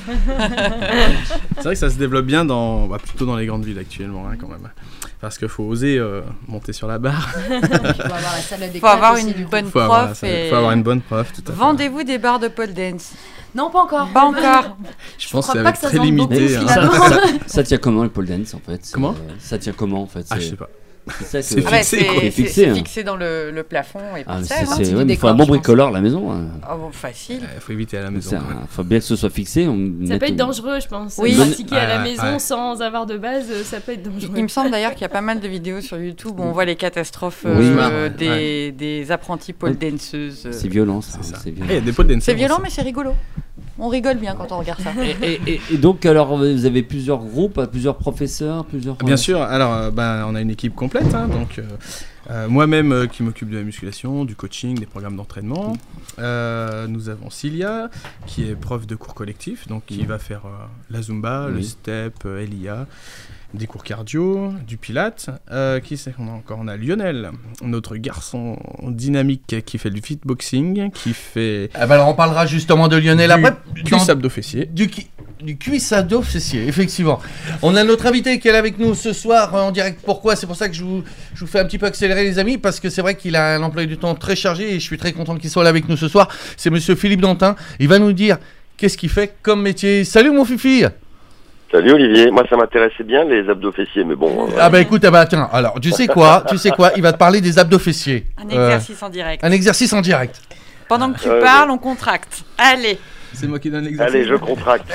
C'est vrai que ça se développe bien dans, bah, plutôt dans les grandes villes actuellement, hein, quand même. Parce qu'il faut oser euh, monter sur la barre. Il faut avoir la salle de Il faut décolle avoir aussi, une du coup. bonne faut, avoir, prof. ça- et... faut avoir une bonne prof, tout à fait. Vendez-vous des barres de pole dance. Non, pas encore. Pas encore. Je pense que crois ça pas va être que ça très se vende beaucoup, limité. hein. finalement. Ça, ça, ça tient comment le pole dance en fait? C'est- Comment Ça tient comment en fait? Ah, C'est- je sais pas. C'est ça C'est que. Ah ouais, fixé, c'est quoi. c'est- C'est fixé, c'est hein. fixé dans le, le plafond et Ah, mais pour c'est, ça. hein. c'est- c'est ouais, du mais il faut décor, un bon je pense. bricoleur à la maison. hein. Oh, bon, facile. Il faut éviter à la maison. C'est quand même. un- faut bien que ce soit fixé. On Ça mette peut être une- dangereux, je pense. Oui. Pratiquer à la Ouais, maison ouais. sans avoir de base, euh, ça peut être dangereux. Il me semble d'ailleurs qu'il y a pas mal de vidéos sur YouTube où on voit les catastrophes Oui. euh, Ouais, des, ouais. des apprentis pole danseuses. C'est violent, ça. C'est ça. C'est Eh, violent. Il y a des potes dancers. C'est violent, aussi. mais c'est rigolo. On rigole bien quand on regarde ça. Et, et- et- et donc, alors, vous avez plusieurs groupes, plusieurs professeurs, plusieurs. Bien sûr, alors euh, bah, on a une équipe complète, hein, donc euh, euh, moi-même euh, qui m'occupe de la musculation, du coaching, des programmes d'entraînement. Euh, nous avons Cilia qui est prof de cours collectifs, donc qui Mhm. va faire euh, la Zumba, le Oui. step, euh, L I A, des cours cardio, du Pilates. Euh, qui c'est qu'on a encore? On a Lionel, notre garçon dynamique qui fait du fitboxing, qui fait Ah bah alors on parlera justement de Lionel Du après. cuisse dans- abdos fessiers. Du, qui- du cuissado fessier, effectivement. On a notre invité qui est là avec nous ce soir euh, en direct. Pourquoi? C'est pour ça que je vous, je vous fais un petit peu accélérer, les amis, parce que c'est vrai qu'il a un emploi du temps très chargé et je suis très content qu'il soit là avec nous ce soir. C'est monsieur Philippe Dantin. Il va nous dire qu'est-ce qu'il fait comme métier. Salut mon fifi. Salut Olivier, moi ça m'intéressait bien les abdos fessiers, mais bon. euh, Ah bah écoute, ah bah tiens, alors tu sais quoi, tu sais quoi, il va te parler des abdos fessiers. Un Euh, exercice en direct. un exercice en direct. Pendant que tu Euh, parles, on contracte. Allez. C'est moi qui donne l'exercice. Allez, je contracte.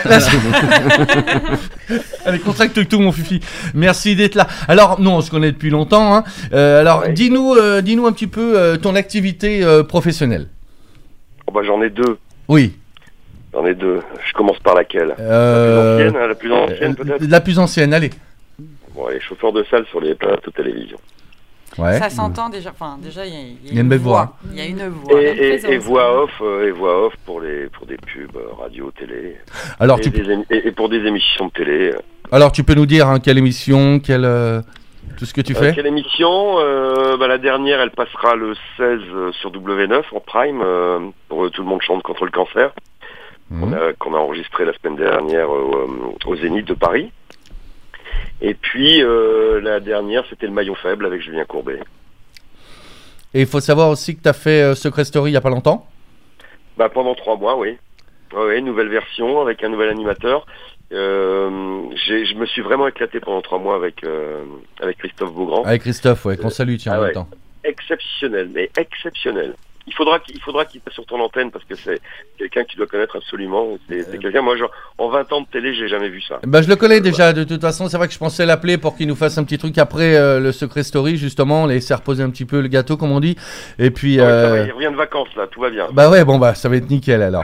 Allez, contracte tout mon fifi. Merci d'être là. Alors, nous on se connaît depuis longtemps. Hein. Euh, alors, Ouais. dis-nous, euh, dis-nous un petit peu euh, ton activité euh, professionnelle. Oh, bah, j'en ai deux. Oui. J'en ai deux. Je commence par laquelle Euh, La plus ancienne, hein, la plus ancienne euh, peut-être. la plus ancienne, allez. Bon, les chauffeurs de salle sur les plateaux de télévision. Ouais. Ça s'entend déjà. Enfin, déjà, il y a, Il y a une belle voix. Il y a une voix. Et, la et, présence. et voix off, euh, et voix off pour les pour des pubs, euh, radio, télé. Alors et, tu, des émi- et, et pour des émissions de télé. euh. alors tu peux nous dire hein, quelle émission, quelle euh, tout ce que tu Euh, fais. quelle émission euh, bah, La dernière, elle passera le seize euh, sur W neuf en prime euh, pour euh, Tout le monde chante contre le cancer. Mhm. qu'on a, qu'on a enregistré la semaine dernière euh, au Zénith de Paris. Et puis euh, la dernière, c'était le maillon faible avec Julien Courbet. Et il faut savoir aussi que tu as fait euh, Secret Story il y a pas longtemps. Bah, pendant trois mois, oui. Ouais, ouais, nouvelle version avec un nouvel animateur. Euh, j'ai, je me suis vraiment éclaté pendant trois mois avec euh, avec Christophe Beaugrand. Avec Christophe, ouais, qu'on salue, tiens, Ah en ouais. même temps. Exceptionnel, mais exceptionnel. Il faudra qu'il il faudra qu'il passe sur ton antenne parce que c'est quelqu'un que tu dois connaître absolument. C'est, c'est quelqu'un, moi, genre, en vingt ans de télé, j'ai jamais vu ça. Bah, je le connais déjà, de toute façon, c'est vrai que je pensais l'appeler pour qu'il nous fasse un petit truc après euh, le Secret Story, justement, laisser reposer un petit peu le gâteau, comme on dit. Et puis. Ah ouais, ça euh, va, il revient de vacances là, tout va bien. Bah ouais, bon bah ça va être nickel alors.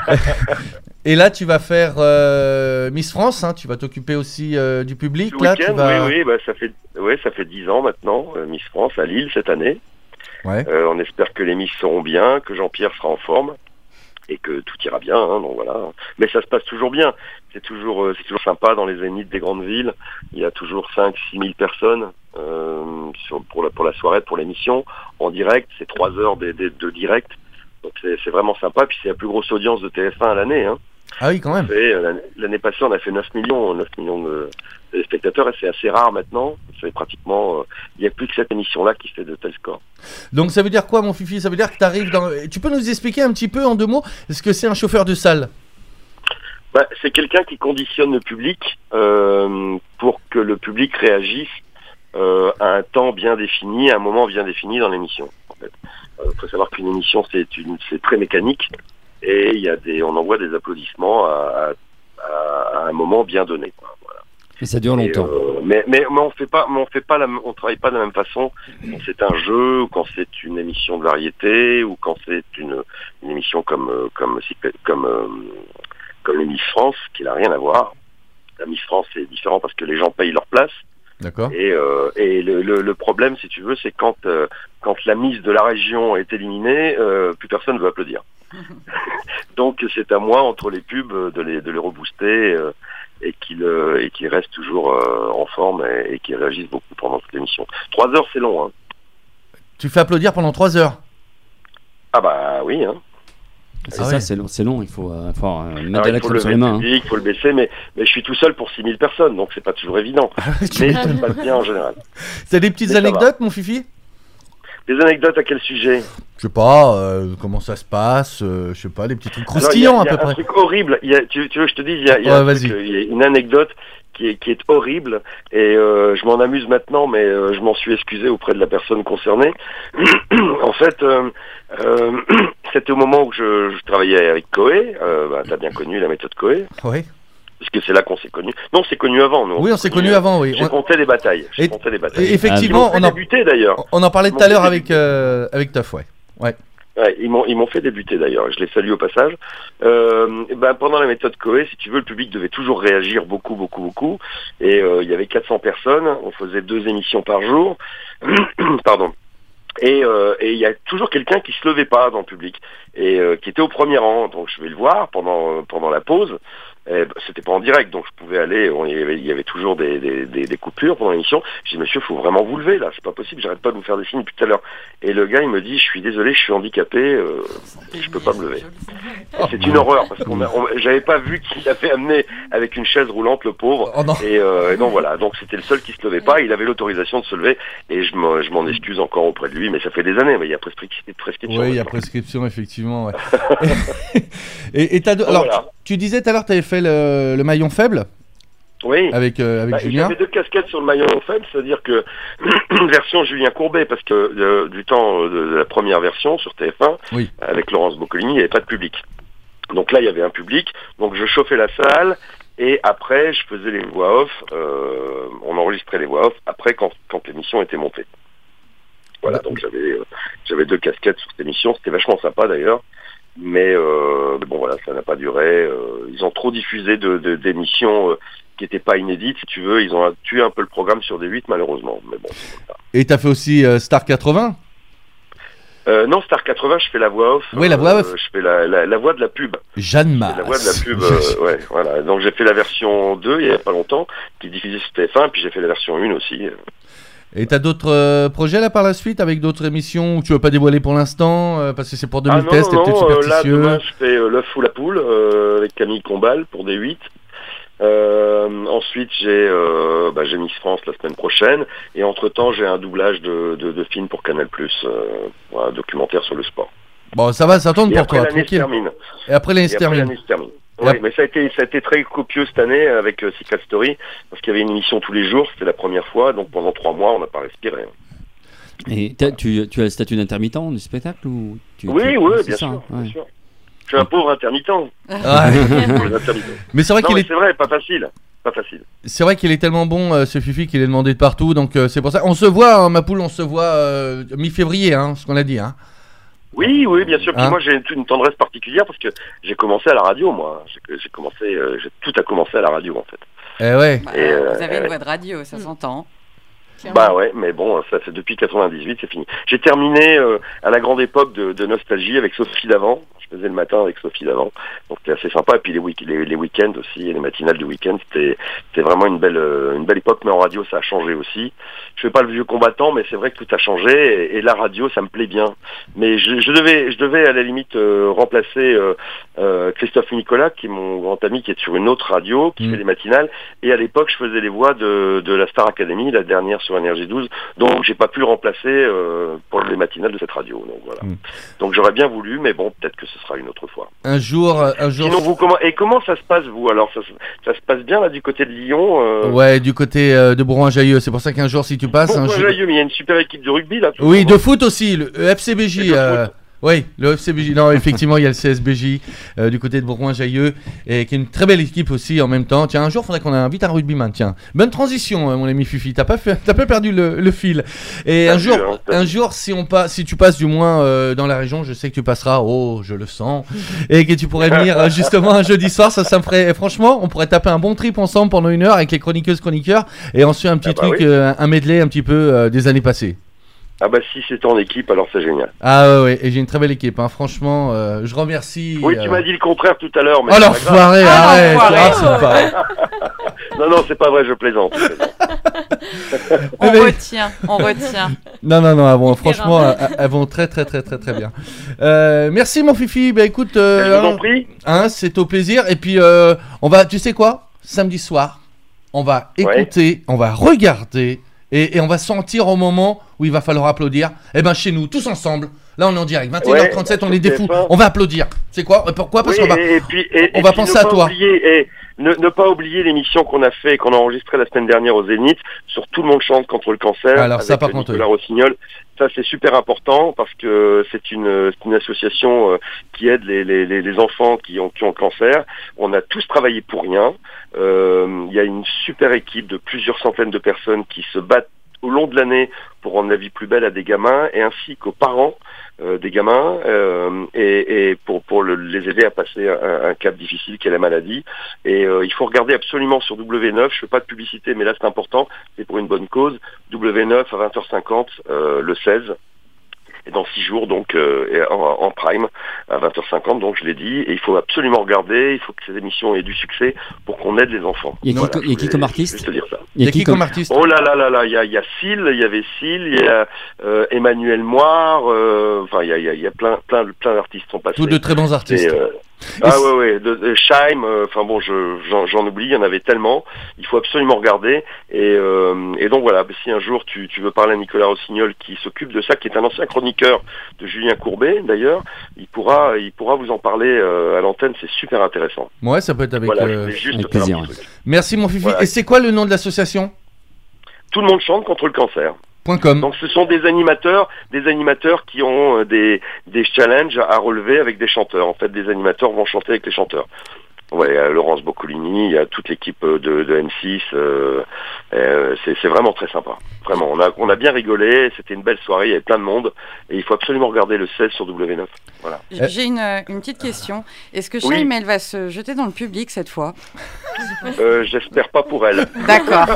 Et là tu vas faire euh, Miss France, hein, tu vas t'occuper aussi euh, du public Ce là, tu week-end, vas. oui, oui, bah, ça fait, ouais, ça fait dix ans maintenant, euh, Miss France à Lille cette année. Ouais. Euh, on espère que les Miss seront bien, que Jean-Pierre sera en forme et que tout ira bien. Hein, donc voilà. Mais ça se passe toujours bien. C'est toujours, euh, c'est toujours sympa dans les zéniths des grandes villes. Il y a toujours cinq, six mille personnes euh, sur, pour la pour la soirée, pour l'émission en direct. C'est trois heures de, de, de direct. Donc c'est, c'est vraiment sympa. Puis c'est la plus grosse audience de T F un à l'année. Hein. Ah oui quand même. Et, euh, l'année, l'année passée, on a fait neuf millions, neuf millions de, de spectateurs et c'est assez rare maintenant. C'est pratiquement, euh, il n'y a plus que cette émission-là qui fait de tels scores. Donc ça veut dire quoi mon fifi? Ça veut dire que tu arrives dans. Tu peux nous expliquer un petit peu en deux mots ce que c'est un chauffeur de salle? Bah, c'est quelqu'un qui conditionne le public euh, pour que le public réagisse euh, à un temps bien défini, à un moment bien défini dans l'émission. En fait. Il faut savoir qu'une émission, c'est, une, c'est très mécanique et il y a des, on envoie des applaudissements à, à, à un moment bien donné. Quoi. Voilà. Et ça dure longtemps. Et, euh, mais, mais, mais on fait pas, mais on fait pas, la, on travaille pas de la même façon quand c'est un jeu ou quand c'est une émission de variété ou quand c'est une, une émission comme comme comme euh, comme les Miss France, qui n'a rien à voir. La Miss France c'est différent parce que les gens payent leur place. D'accord. Et, euh, et le, le, le problème, si tu veux, c'est quand euh, quand la Miss de la région est éliminée, euh, plus personne veut applaudir. Donc c'est à moi entre les pubs de les de les rebooster. Euh, et qui le et qui reste toujours euh, en forme et, et qui réagissent beaucoup pendant toute l'émission. Trois heures, c'est long. Hein. Tu fais applaudir pendant trois heures. Ah bah oui. Hein. C'est Ah ça, ouais. c'est long, c'est long. Il faut, euh, faut euh, mettre Alors, de la il faut crème lever sur les le mains. Hein. public, il faut le baisser, mais mais je suis tout seul pour six mille personnes, donc c'est pas toujours évident. Tu Mais m'étonnes. ça se passe bien en général. T'as des petites Mais ça anecdotes, mon Fifi? Des anecdotes à quel sujet? Je sais pas, euh, comment ça se passe, euh, je sais pas, des petits trucs Alors, il y a- croustillants il y à a peu un près. truc horrible. Il y a, tu, tu veux que je te dise, il y a, il y a Ouais, un vas-y. truc, euh, il y a une anecdote qui est, qui est horrible et euh, je m'en amuse maintenant, mais euh, je m'en suis excusé auprès de la personne concernée. En fait, euh, euh, c'était au moment où je, je travaillais avec Coé. Euh, bah, t'as bien connu la méthode Coé, Oui, parce que c'est là qu'on s'est connus. Non, on s'est connus avant. Nous, oui on s'est connus avant, oui. J'ai On- compté des batailles. J'ai Et- compté des et batailles. effectivement, Ils on m'ont en, fait débuter d'ailleurs. on en parlait tout Ils à m'ont l'heure fait avec, débuter. euh, avec Toff, ouais. Ouais. Ouais, ils m'ont ils m'ont fait débuter d'ailleurs. Je les salue au passage. Euh, et ben pendant la méthode Coé, si tu veux, le public devait toujours réagir beaucoup, beaucoup, beaucoup. Et euh, il y avait quatre cents personnes. On faisait deux émissions par jour. Pardon. Et euh, et il y a toujours quelqu'un qui se levait pas dans le public et euh, qui était au premier rang. Donc je vais le voir pendant pendant la pause. Et, bah, c'était pas en direct, donc je pouvais aller. On, il, y avait, il y avait toujours des, des, des, des coupures pendant l'émission. Je dis monsieur, faut vraiment vous lever là, c'est pas possible. J'arrête pas de vous faire des signes depuis tout à l'heure. Et le gars il me dit, je suis désolé, je suis handicapé, euh, je peux pas me lever. Et c'est une horreur parce qu'on a, on, j'avais pas vu qu'il avait amené avec une chaise roulante le pauvre. Oh non. Et, euh, et donc voilà, donc c'était le seul qui se levait pas. Il avait l'autorisation de se lever et je m'en, je m'en excuse encore auprès de lui, mais ça fait des années. Mais il y a prescription. prescription Oui, il y a maintenant. prescription, effectivement. Ouais. et et t'as deux- Donc, alors, voilà. tu disais tout à l'heure, tu avais fait le, le maillon faible Oui. avec, euh, avec Bah, Julien. J'avais deux casquettes sur le maillon faible, c'est-à-dire que version Julien Courbet, parce que euh, du temps euh, de, de la première version sur T F un, Oui. avec Laurence Boccolini, il n'y avait pas de public. Donc là, il y avait un public, donc je chauffais la salle, et après, je faisais les voix off, euh, on enregistrait les voix off, après, quand, quand l'émission était montée. Voilà, donc j'avais euh, j'avais deux casquettes sur cette émission, c'était vachement sympa d'ailleurs. Mais euh, bon voilà, ça n'a pas duré. Euh, ils ont trop diffusé de, de, d'émissions euh, qui n'étaient pas inédites, si tu veux. Ils ont tué un peu le programme sur D huit, malheureusement. Mais bon, c'est comme ça. Et t'as fait aussi euh, Star quatre-vingts. Euh, non, Star quatre-vingts, je fais la voix off. Oui, la voix off. Euh, je fais la, la, la voix de la pub. Jeanne Je Masse. fais la voix de la pub. Euh, ouais, voilà. Donc j'ai fait la version deux il y a pas longtemps, qui est diffusée sur T F un, puis j'ai fait la version un aussi. Et t'as d'autres euh, projets là par la suite avec d'autres émissions où tu veux pas dévoiler pour l'instant euh, parce que c'est pour deux mille Ah tests, non, t'es non, peut-être non, euh, là superstitieux. demain je fais euh, l'œuf ou la poule euh, avec Camille Combal pour D huit. Euh, ensuite j'ai euh, bah, j'ai Miss France la semaine prochaine et entre temps j'ai un doublage de, de, de film pour Canal+, euh, un documentaire sur le sport. Bon, ça va, ça tourne Et pour après toi, l'année se tranquille. termine. Et après l'année Et se après termine. l'année se termine. Et Oui, ap- mais ça a été ça a été très copieux cette année avec euh, Secret Story parce qu'il y avait une émission tous les jours, c'était la première fois, donc pendant trois mois on n'a pas respiré. Et t'as- tu, tu as le statut d'intermittent du spectacle ou tu, Oui, tu- oui, c'est bien ça, sûr, ouais. bien sûr. Je suis un pauvre intermittent. Ouais. Pauvre intermittent. Mais c'est vrai Non, qu'il mais est, c'est vrai, pas facile, pas facile. c'est vrai qu'il est tellement bon euh, ce Fifi qu'il est demandé de partout, donc euh, c'est pour ça. On se voit, hein, ma poule, on se voit euh, mi-février, hein, ce qu'on a dit, hein. Oui, oui, bien sûr. Puis Hein moi, j'ai une tendresse particulière parce que j'ai commencé à la radio, moi. J'ai, j'ai commencé, euh, j'ai, tout a commencé à la radio, en fait. Eh ouais. Bah, Et, euh, vous avez une euh, voix de radio, ça s'entend. Bah ouais, mais bon, ça fait depuis quatre-vingt-dix-huit, c'est fini. J'ai terminé euh, à la grande époque de, de Nostalgie avec Sophie Davant. Je faisais le matin avec Sophie Davant, donc c'était assez sympa. Et puis les, week- les, les week-ends aussi, et les matinales du week-end, c'était, c'était vraiment une belle, euh, une belle époque. Mais en radio, ça a changé aussi. Je fais pas le vieux combattant, mais c'est vrai que tout a changé. Et, et la radio, ça me plaît bien. Mais je, je devais, je devais à la limite euh, remplacer euh, euh, Christophe Nicolas, qui est mon grand ami, qui est sur une autre radio, qui Mm. fait les matinales. Et à l'époque, je faisais les voix de, de la Star Academy, la dernière sur Énergie douze. Donc, j'ai pas pu le remplacer euh, pour les matinales de cette radio. Donc voilà. Mm. Donc j'aurais bien voulu, mais bon, peut-être que ce sera une autre fois. Un jour, un jour. Sinon, vous, comment, et comment ça se passe, vous, alors ça, se- ça se passe bien, là, du côté de Lyon euh... Ouais, du côté euh, de Bourgoin-Jallieu. C'est pour ça qu'un jour, si tu passes. Bon, un moi, jour- Jailleux, mais il y a une super équipe de rugby, là. tout Oui, le de monde. foot aussi, le F C B J. Et de euh, foot. Oui, le F C B J. Non, effectivement, il y a le C S B J euh, du côté de Bourgoin-Jallieu, et qui est une très belle équipe aussi en même temps. Tiens, un jour, il faudrait qu'on invite un rugbyman. Tiens, bonne transition, euh, mon ami Fifi. T'as pas fait, t'as pas perdu le, le fil. Et T'as un vu, jour, hein, t'as un vu. jour, si on passe, si tu passes du moins euh, dans la région, je sais que tu passeras. Oh, je le sens. Et que tu pourrais venir euh, justement un jeudi soir, ça, ça me ferait. Franchement, on pourrait taper un bon trip ensemble pendant une heure avec les chroniqueuses chroniqueurs, et ensuite un petit Ah bah truc, oui. euh, un medley un petit peu euh, des années passées. Ah bah si c'était en équipe, alors c'est génial. Ah ouais, ouais, et j'ai une très belle équipe, hein. Franchement, euh, je remercie. Oui, euh, tu m'as dit le contraire tout à l'heure, mais Oh c'est pas l'enfoiré, Ah, arrête, l'enfoiré. ah, c'est pas- grave. Non, non, c'est pas vrai, je plaisante. je plaisante. On Mais- retient, on retient. Non, non, non, elles vont, Hyper franchement, elles, elles vont très, très, très, très, très bien. Euh, merci, mon Fifi. Bah écoute, euh, Je vous en prie. hein, c'est au plaisir. Et puis, euh, on va, tu sais quoi, samedi soir, on va Ouais. écouter, on va regarder, et, et on va sentir au moment où il va falloir applaudir. Eh ben, chez nous, tous ensemble. Là, on est en direct. vingt et une heures trente-sept, Ouais, on est des fous. T F un. On va applaudir. C'est quoi? Pourquoi? Parce Oui, qu'on va. et, et puis, et, on et va puis penser ne à pas toi. oublier- et ne, ne pas oublier l'émission qu'on a fait, qu'on a enregistrée la semaine dernière au Zénith sur Tout le monde chante contre le cancer. Alors, ça, avec par contre, Nicolas Rossignol. Ça, c'est super important parce que c'est une, c'est une association euh, qui aide les, les, les, les enfants qui ont, qui ont le cancer. On a tous travaillé pour rien. Euh, Il y a une super équipe de plusieurs centaines de personnes qui se battent au long de l'année pour rendre la vie plus belle à des gamins et ainsi qu'aux parents euh, des gamins euh, et, et pour, pour le- les aider à passer un, un cap difficile qu'est la maladie. Et euh, il faut regarder absolument sur W neuf, je fais pas de publicité mais là c'est important, c'est pour une bonne cause, W neuf à vingt heures cinquante euh, le seize. Et dans six jours, donc, euh, et en, en prime, à vingt heures cinquante, donc je l'ai dit, et il faut absolument regarder, il faut que ces émissions aient du succès pour qu'on aide les enfants. Il y a qui, Voilà, co- il y a je qui voulais comme artiste juste te dire ça. Il y a qui comme artiste? Oh là là là là, il y a, il y a Syl, il y avait Syl, il y a euh, Emmanuel Moire, euh, enfin il y a, il y a, il y a plein, plein, plein d'artistes qui sont passés. Tous de très bons artistes. Et, euh, ah ouais ouais, de, de Scheim, euh, enfin bon, je, j'en, j'en oublie, il y en avait tellement. Il faut absolument regarder. Et, euh, et donc voilà, si un jour tu, tu veux parler à Nicolas Rossignol qui s'occupe de ça, qui est un ancien chroniqueur de Julien Courbet d'ailleurs, il pourra, il pourra vous en parler euh, à l'antenne. C'est super intéressant. Ouais, ça peut être avec. voilà, je euh, voulais juste avec te faire un plaisir, petit ouais. truc. Merci, mon Fifi. Voilà. Et c'est quoi le nom de l'association? Tout le monde chante contre le cancer. Point .com. Donc ce sont des animateurs, des animateurs qui ont euh, des, des challenges à relever avec des chanteurs. En fait, des animateurs vont chanter avec les chanteurs. Ouais, il y a Laurence Boccolini, il y a toute l'équipe de, de M six. Euh, euh, c'est, c'est vraiment très sympa. Vraiment, on a, on a bien rigolé. C'était une belle soirée. Il y avait plein de monde. Et il faut absolument regarder le seize sur W neuf. Voilà. J'ai une, euh, une petite question. Est-ce que Oui. Shaim, elle va se jeter dans le public cette fois? Euh, j'espère pas pour elle. D'accord.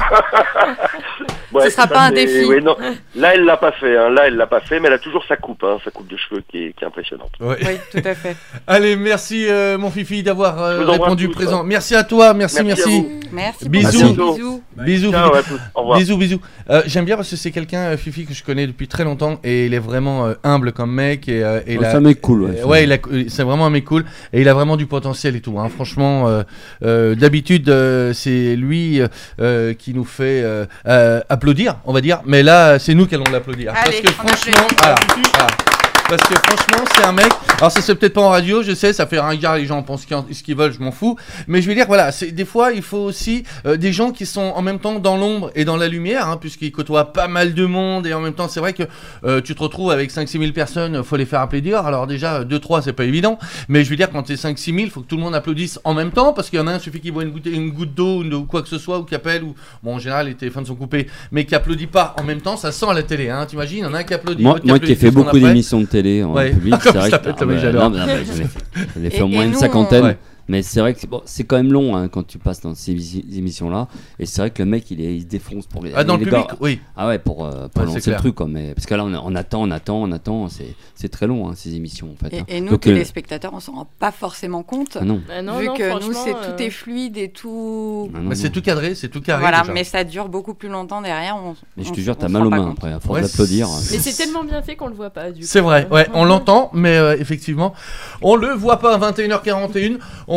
Ouais, Ce sera ça, pas un c'est- défi. ouais, non. Là, elle l'a pas fait. Hein. Là, elle l'a pas fait, mais elle a toujours sa coupe, hein, sa coupe de cheveux qui est, qui est impressionnante. Ouais. Oui, tout à fait. Allez, merci, euh, mon Fifi, d'avoir euh, Je vous embrasse répondu tous, présent. hein. Merci à toi, merci, Merci à merci. vous. Merci Bisous. beaucoup. À Bisous. Bisous, Ciao Fifi. à tous. Au revoir. Bisous, bisous. Euh, j'aime bien parce que c'est quelqu'un, euh, Fifi, que je connais depuis très longtemps et il est vraiment euh, humble comme mec. Et, euh, et il a- C'est un mec cool, ouais. Euh, ouais, il a- euh, c'est vraiment un mec cool et il a vraiment du potentiel et tout. Hein. Franchement, euh, euh, d'habitude, euh, c'est lui euh, qui nous fait euh, euh, applaudir, on va dire. Mais là, c'est nous qui allons l'applaudir. Parce Allez, que on franchement, applaudit. voilà, voilà. Parce que franchement, c'est un mec. Alors, ça c'est peut-être pas en radio, je sais, ça fait ringard, les gens pensent qu'ils- ce qu'ils veulent, je m'en fous. Mais je veux dire, voilà, c'est des fois, il faut aussi euh, des gens qui sont en même temps dans l'ombre et dans la lumière, hein, puisqu'ils côtoient pas mal de monde. Et en même temps, c'est vrai que euh, tu te retrouves avec cinq six mille personnes, faut les faire applaudir. Alors, déjà, deux trois, c'est pas évident. Mais je veux dire, quand t'es cinq six mille, faut que tout le monde applaudisse en même temps, parce qu'il y en a un, il suffit qu'il boit une goutte, une goutte d'eau ou quoi que ce soit, ou qu'il appelle, ou bon, en général, les téléphones sont coupés, mais qui applaudit pas en même temps, ça sent à la télé, hein. T'imagines, il y en a un qui applaudit. Moi, l'autre moi qui ai applaudit fait deux secondes beaucoup après. d'émissions de télé en Ouais. public, Comme c'est vrai ça que pète, ah, mais bah, j'adore. non, mais non, mais j'en ai fait, j'en ai fait Et- au moins et une nous, cinquantaine. Ouais. Mais c'est vrai que c'est, bon, c'est quand même long hein, quand tu passes dans ces émis- émissions-là. Et c'est vrai que le mec, il, est, il se défonce pour Ah, dans le les public, gars- oui. Ah ouais, pour, euh, pour Ouais, c'est lancer clair. le truc. Quoi, mais, parce que là, on, on attend, on attend, on attend. C'est, c'est très long, hein, ces émissions, en fait. Et, hein. et nous, Donc, euh, téléspectateurs, on s'en rend pas forcément compte. ah non. Bah non, vu non, que nous, franchement, c'est, euh, tout est fluide et tout. Ah non, Mais c'est non. tout cadré, c'est tout carré. Voilà, déjà. mais ça dure beaucoup plus longtemps derrière. On, Mais je on- te jure, on t'as se mal rend aux pas mains compte. après, à force Ouais, d'applaudir. c'est- Mais c'est tellement bien fait qu'on le voit pas. Du C'est coup. vrai, ouais, on l'entend, mais euh, effectivement, on le voit pas à vingt et une heures quarante et un. On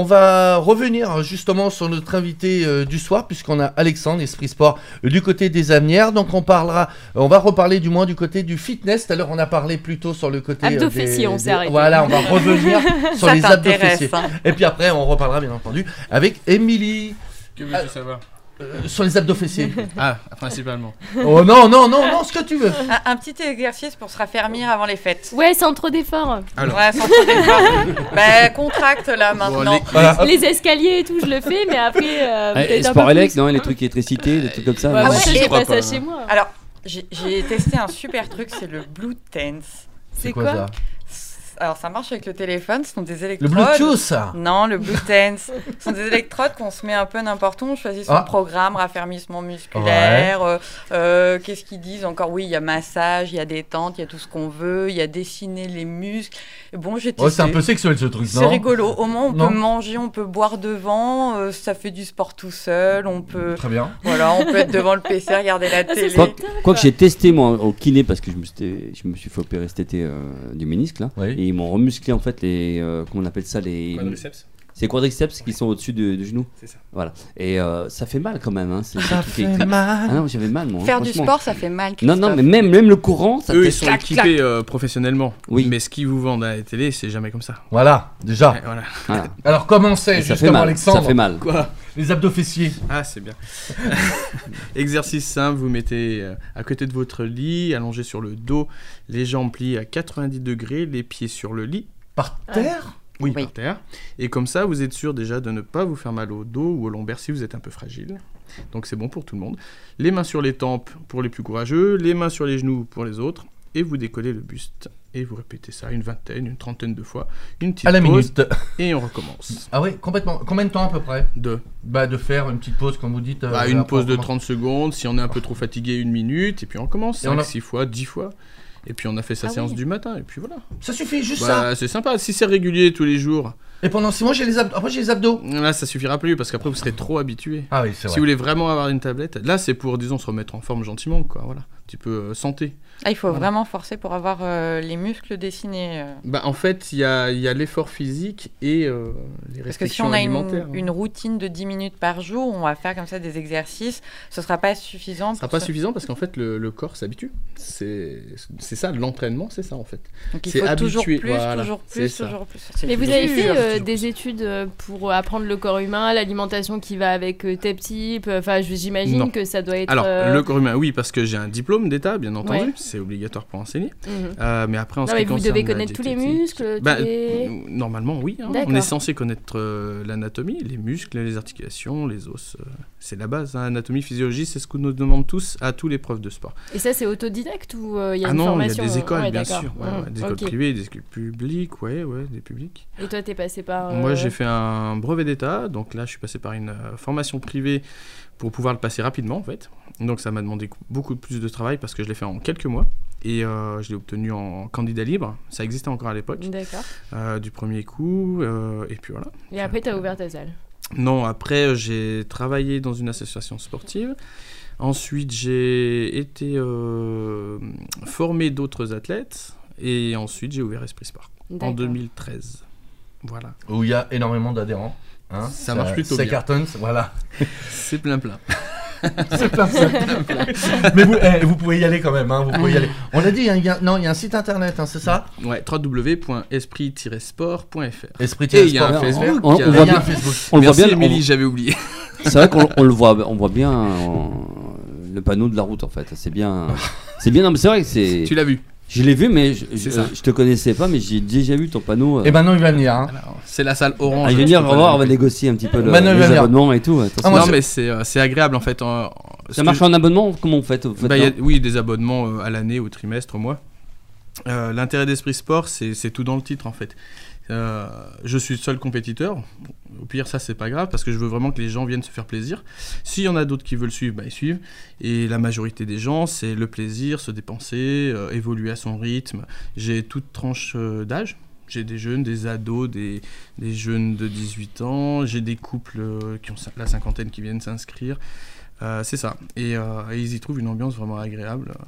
on va revenir justement sur notre invité euh, du soir, puisqu'on a Alexandre, Esprit Sport, euh, du côté des Asnières. Donc on parlera, on va reparler du moins du côté du fitness. Tout à l'heure, on a parlé plutôt sur le côté Abdos euh, des, fessiers, on des- s'est arrêté. Voilà, on va revenir sur Ça les abdos t'intéresse, fessiers. hein. Et puis après, on reparlera bien entendu avec Émilie Que veux-tu savoir euh, sur les abdos fessiers. Ah, principalement. Oh non, non, non, non, ce que tu veux. Un, un petit exercice pour se raffermir avant les fêtes. Ouais, sans trop d'efforts. Alors. Ouais, sans trop d'efforts. Bah, contracte là maintenant. Bon, les- Voilà, hop. Les escaliers et tout, je le fais, mais après. Euh, Eh, peut-être un sport peu élect, plus. non, les trucs électricité, des trucs comme ça. Ouais, là. moi, ouais, ça, et- j'ai je crois pas ça pas. chez moi. Alors, j'ai j'ai testé un super truc, c'est le Blue Tense. C'est quoi ça? Alors, ça marche avec le téléphone, ce sont des Le électrodes. Bluetooth, ça. Non, le Blue Tense. Ce sont des électrodes qu'on se met un peu n'importe où. On choisit son Ah. programme, raffermissement musculaire. euh, euh, Qu'est-ce qu'ils disent encore? Oui, il y a massage, il y a détente, il y a tout ce qu'on veut, il y a dessiner les muscles. Et bon, j'ai testé. Oh, c'est un peu sexuel ce truc, C'est non? rigolo. Au moins, on Non. peut manger, on peut boire devant. euh, ça fait du sport tout seul. On peut, Très bien. voilà, on peut être devant le P C, regarder la c'est télé. Quoi, top. quoi que j'ai testé moi au kiné parce que je me suis, je me suis fait opérer cet été euh, du ménisque là, Oui. et ils m'ont remusclé en fait les, euh, comment on appelle ça, les, Quadriceps. c'est les quadriceps qui sont au-dessus du, du genou. C'est ça. Voilà. Et euh, ça fait mal quand même. Hein. C'est Ça un truc qui est fait très- mal. Ah non, j'avais mal moi. hein, Faire du franchement. sport, ça fait mal. Non, non, Christophe. mais même, même le courant, ça Eux, fait ils sont clac, équipés clac. euh, professionnellement. Oui. Mais ce qu'ils vous vendent à la télé, c'est jamais comme ça. Voilà, déjà. Ouais, voilà. Voilà. Alors comment c'est Et ça fait justement, mal. Alexandre, Ça fait mal. Quoi? les abdos fessiers? Ah, c'est bien. Exercice simple, vous mettez euh, à côté de votre lit, allongé sur le dos, les jambes pliées à quatre-vingt-dix degrés, les pieds sur le lit. Par terre? Oui, Oui. par terre. Et comme ça, vous êtes sûr déjà de ne pas vous faire mal au dos ou au lombaire si vous êtes un peu fragile. Donc c'est bon pour tout le monde. Les mains sur les tempes pour les plus courageux, les mains sur les genoux pour les autres. Et vous décollez le buste. Et vous répétez ça une vingtaine, une trentaine de fois. Une petite À la pause minute. et on recommence. Ah oui, complètement. Combien de temps à peu près? Deux. Bah de faire une petite pause comme vous dites. euh, Bah, une après, pause on de commence. trente secondes. Si on est un peu trop fatigué, une minute. Et puis on recommence. Et on cinq, a- six fois, dix fois. Et puis on a fait sa Ah séance oui. du matin. Et puis voilà. Ça suffit, juste ça. Bah, c'est sympa. Si c'est régulier tous les jours, Et pendant six mois, j'ai les abdos. Après, j'ai les abdos. là ça suffira plus parce qu'après vous serez trop habitué. Ah oui, c'est Si vrai. vous voulez vraiment avoir une tablette, là c'est pour, disons, se remettre en forme gentiment, quoi, voilà. Un petit peu euh, santé. Ah, il faut Voilà. vraiment forcer pour avoir euh, les muscles dessinés. euh. Bah, en fait, il y a, il y a l'effort physique et euh, les Parce que si restrictions on a une, alimentaires. une routine de dix minutes par jour, on va faire comme ça des exercices, ce sera pas suffisant. Ce sera pour pas se- suffisant parce qu'en fait le, le corps s'habitue. C'est c'est ça, l'entraînement, c'est ça en fait. Donc il c'est faut toujours habitué, plus, voilà, toujours c'est plus, ça. toujours plus. C'est Et vous dur. avez fait euh, toujours des études euh, pour apprendre le corps humain, l'alimentation qui va avec euh, tes types. Enfin, je- j'imagine Non. que ça doit être. Alors, euh, le corps humain, oui, parce que j'ai un diplôme d'État, bien entendu, Ouais. c'est obligatoire pour enseigner. mhm. Euh, mais après, en ce Non, qui mais vous concerne devez la connaître tous les diététique- muscles. tous Bah, les- n- normalement, oui. hein. On D'accord. est censé connaître euh, l'anatomie, les muscles, les articulations, les os. euh, c'est la base. hein. Anatomie, physiologie, c'est ce qu'on nous demande tous à tous les profs de sport. Et ça, c'est autodidacte ou euh, il y a ah une non, il y a formation des écoles, Ouais, bien d'accord. sûr. Ouais, Mhm, ouais, des écoles ok. privées, des écoles publiques, ouais, ouais, des publics. Et toi, t'es passé par. euh, Moi, j'ai fait un brevet d'État, donc là, je suis passé par une euh, formation privée pour pouvoir le passer rapidement, en fait. Donc, ça m'a demandé cou- beaucoup plus de travail parce que je l'ai fait en quelques mois. Et euh, je l'ai obtenu en candidat libre. Ça existait encore à l'époque, D'accord. euh, du premier coup. euh, et puis voilà. Et après, t'as ouvert ta salle. Non, après, euh, j'ai travaillé dans une association sportive. Ensuite, j'ai été euh, formé d'autres athlètes. Et ensuite, j'ai ouvert Esprit Sport en D'accord. deux mille treize. Voilà. Où il y a énormément d'adhérents. Hein. Ça marche plutôt ça bien. cartonne, voilà. C'est plein plein. C'est plein, c'est plein, plein. Mais vous, eh, vous pouvez y aller quand même, hein, vous pouvez y aller. On l'a dit, hein, il y a, non, il y a un site internet, hein, c'est ça? Ouais, w w w point esprit tiret sport point f r. Esprit Et il y a un Sport. Facebook. On- on il y a- Il y voit a bien- un Facebook. On le voit Merci bien. Émilie, on- j'avais oublié. C'est vrai qu'on on le voit, on voit bien euh, le panneau de la route en fait. C'est bien, c'est bien. Non, mais c'est vrai que c'est. Tu l'as vu. Je l'ai vu, mais je, je, C'est ça. je te connaissais pas, mais j'ai déjà vu ton panneau. euh. Et maintenant, il va venir. Hein. Alors, c'est la salle orange. Ah, il va je venir, peux on pas va voir, le on va répéter. négocier un petit peu le, Maintenant, il va les venir. abonnements et tout. Attention. Ah, moi, Non, c'est- mais c'est euh, c'est agréable en fait. euh, ce Ça que marche je- en abonnement? Comment vous faites, vous faites Bah, il y a- non Oui, des abonnements euh, à l'année, au trimestre, au mois. Euh, L'intérêt d'Esprit Sport, c'est c'est tout dans le titre en fait. Euh, je suis le seul compétiteur. Au pire, ça c'est pas grave parce que je veux vraiment que les gens viennent se faire plaisir. S'il y en a d'autres qui veulent suivre, bah, ils suivent. Et la majorité des gens, c'est le plaisir, se dépenser, euh, évoluer à son rythme. J'ai toute tranche euh, d'âge. J'ai des jeunes, des ados, des, des jeunes de dix-huit ans. J'ai des couples euh, qui ont cin- la cinquantaine qui viennent s'inscrire. Euh, c'est ça. Et, euh, et ils y trouvent une ambiance vraiment agréable. euh,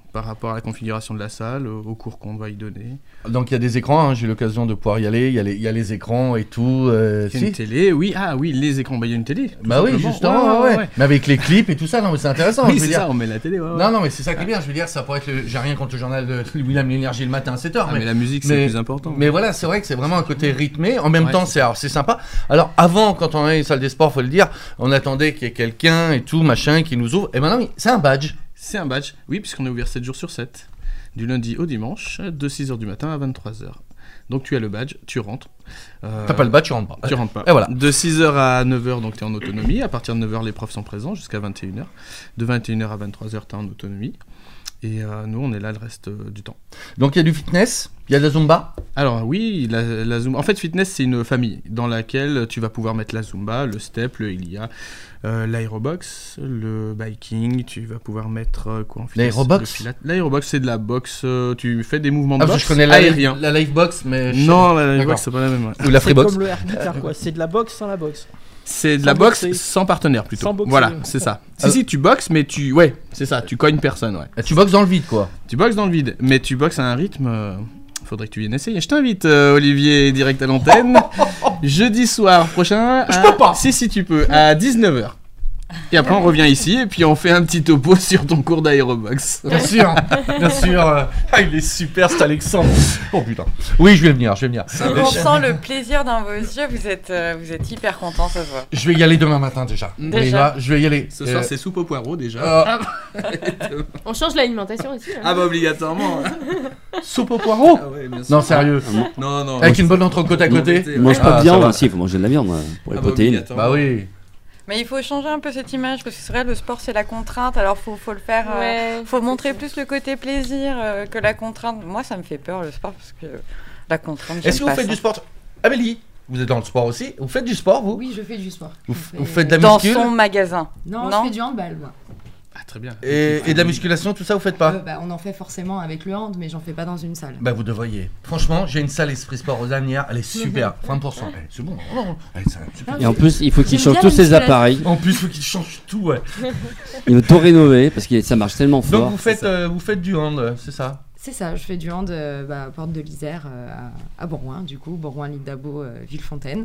par rapport à la configuration de la salle, au, au cours qu'on doit y donner. Donc il y a des écrans, hein, j'ai eu l'occasion de pouvoir y aller, il y a les, il y a les écrans et tout. Euh, Il y a une si. télé, oui, ah oui, les écrans, bah il y a une télé. tout Bah oui, simplement. justement, ouais, ouais. Mais avec les clips et tout ça, non, mais c'est intéressant. Oui, je veux c'est dire. ça, on met la télé, ouais, ouais. Non, non, mais c'est ça qui est bien. Je veux dire, ça pourrait être. Le... J'ai rien contre le journal de William L'Énergie le matin à sept heures. Ah, mais... mais la musique, c'est mais- plus important. Mais voilà, c'est vrai que c'est vraiment un côté rythmé. En même Ouais, temps, c'est c'est alors, c'est sympa. Alors, avant, quand on allait une salle des sports, faut le dire, on attendait qu'il y ait quelqu'un et tout, machin, qui nous ouvre. Et maintenant, oui, c'est un badge. C'est un badge, oui, puisqu'on est ouvert sept jours sur sept, du lundi au dimanche, de six heures du matin à vingt-trois heures. Donc tu as le badge, tu rentres. Euh, T'as pas le badge, tu rentres pas. Tu rentres pas. Et voilà. De six heures à neuf heures, donc tu es en autonomie. À partir de neuf heures, les profs sont présents jusqu'à vingt et une heures. De vingt et une heures à vingt-trois heures, tu es en autonomie. Et euh, nous, on est là le reste euh, du temps. Donc il y a du fitness, il y a de la Zumba. Alors oui, la, la Zumba. En fait, fitness, c'est une famille dans laquelle tu vas pouvoir mettre la Zumba, le step, le Ilia, euh, l'aérobox, le biking. Tu vas pouvoir mettre euh, quoi en fitness? L'aérobox Le pilate. L'aérobox, c'est de la boxe. euh, tu fais des mouvements de Ah, parce boxe que je connais la, aériens. la live box, mais. je- Non, la D'accord. boxe, c'est pas la même. ouais. Ou la C'est freebox. comme le air guitar, quoi. C'est de la boxe sans la boxe. C'est de Sans la boxe boxer. sans partenaire plutôt. Sans boxer. Voilà, c'est ça. Si, Ah. si, tu boxes, mais tu. Ouais, c'est ça, tu cognes personne, ouais. Ah, tu boxes dans le vide, quoi. Tu boxes dans le vide, mais tu boxes à un rythme. euh, Faudrait que tu viennes essayer. Je t'invite, euh, Olivier, direct à l'antenne. Jeudi soir prochain. Je à- peux pas. Si, si, tu peux, à dix-neuf heures. Et après, on revient ici et puis on fait un petit topo sur ton cours d'aérobox. Bien sûr, bien sûr. euh, Ah, il est super, cet Alexandre. Oh putain. Oui, je vais venir, je vais venir. On sent le plaisir dans vos yeux, vous êtes, euh, vous êtes hyper content, ça se voit. Je vais y aller demain matin déjà. Déjà. Oui, là, je vais y aller. Ce soir, Euh, c'est soupe au poireau déjà. euh, On change l'alimentation aussi. hein. Ah bah, obligatoirement. soupe au poireau. Ah ouais, bien sûr. Non, sérieux. Non, non. Avec une bonne entrecôte à côté. On mange pas Ah, de viande, ça va. si, il faut manger de la viande euh, pour les Ah bah, protéines. obligatoirement. Bah oui. Mais il faut changer un peu cette image, parce que c'est vrai, le sport, c'est la contrainte, alors faut, faut le faire... euh, Ouais. faut montrer plus le côté plaisir euh, que la contrainte. Moi, ça me fait peur, le sport, parce que la contrainte, j'aime Est-ce que vous pas faites ça. du sport? Amélie, vous êtes dans le sport aussi. Vous faites du sport, vous? Oui, je fais du sport. Vous, On fait- vous faites de la Dans muscule son magasin. Non, Non. je fais du handball, moi. Ah, très bien. et, et de la musculation, tout ça, vous faites pas? Euh, bah, on en fait forcément avec le hand, mais j'en fais pas dans une salle. Bah vous devriez. Franchement, j'ai une salle Esprit Sport aux Anières, elle est super, vingt pour cent. Eh, c'est bon. Oh, elle est super. Et en plus, il faut qu'il J'aime change bien tous la ses musculation. appareils. En plus, il faut qu'il change tout, ouais. Il veut tout rénover parce que ça marche tellement fort. Donc vous faites, euh, vous faites du hand, euh, c'est ça? C'est ça, je fais du hand euh, bah, à Porte de l'Isère, euh, à, à Bourgoin, du coup, Bourgoin, Ligue d'Abo, euh, Villefontaine.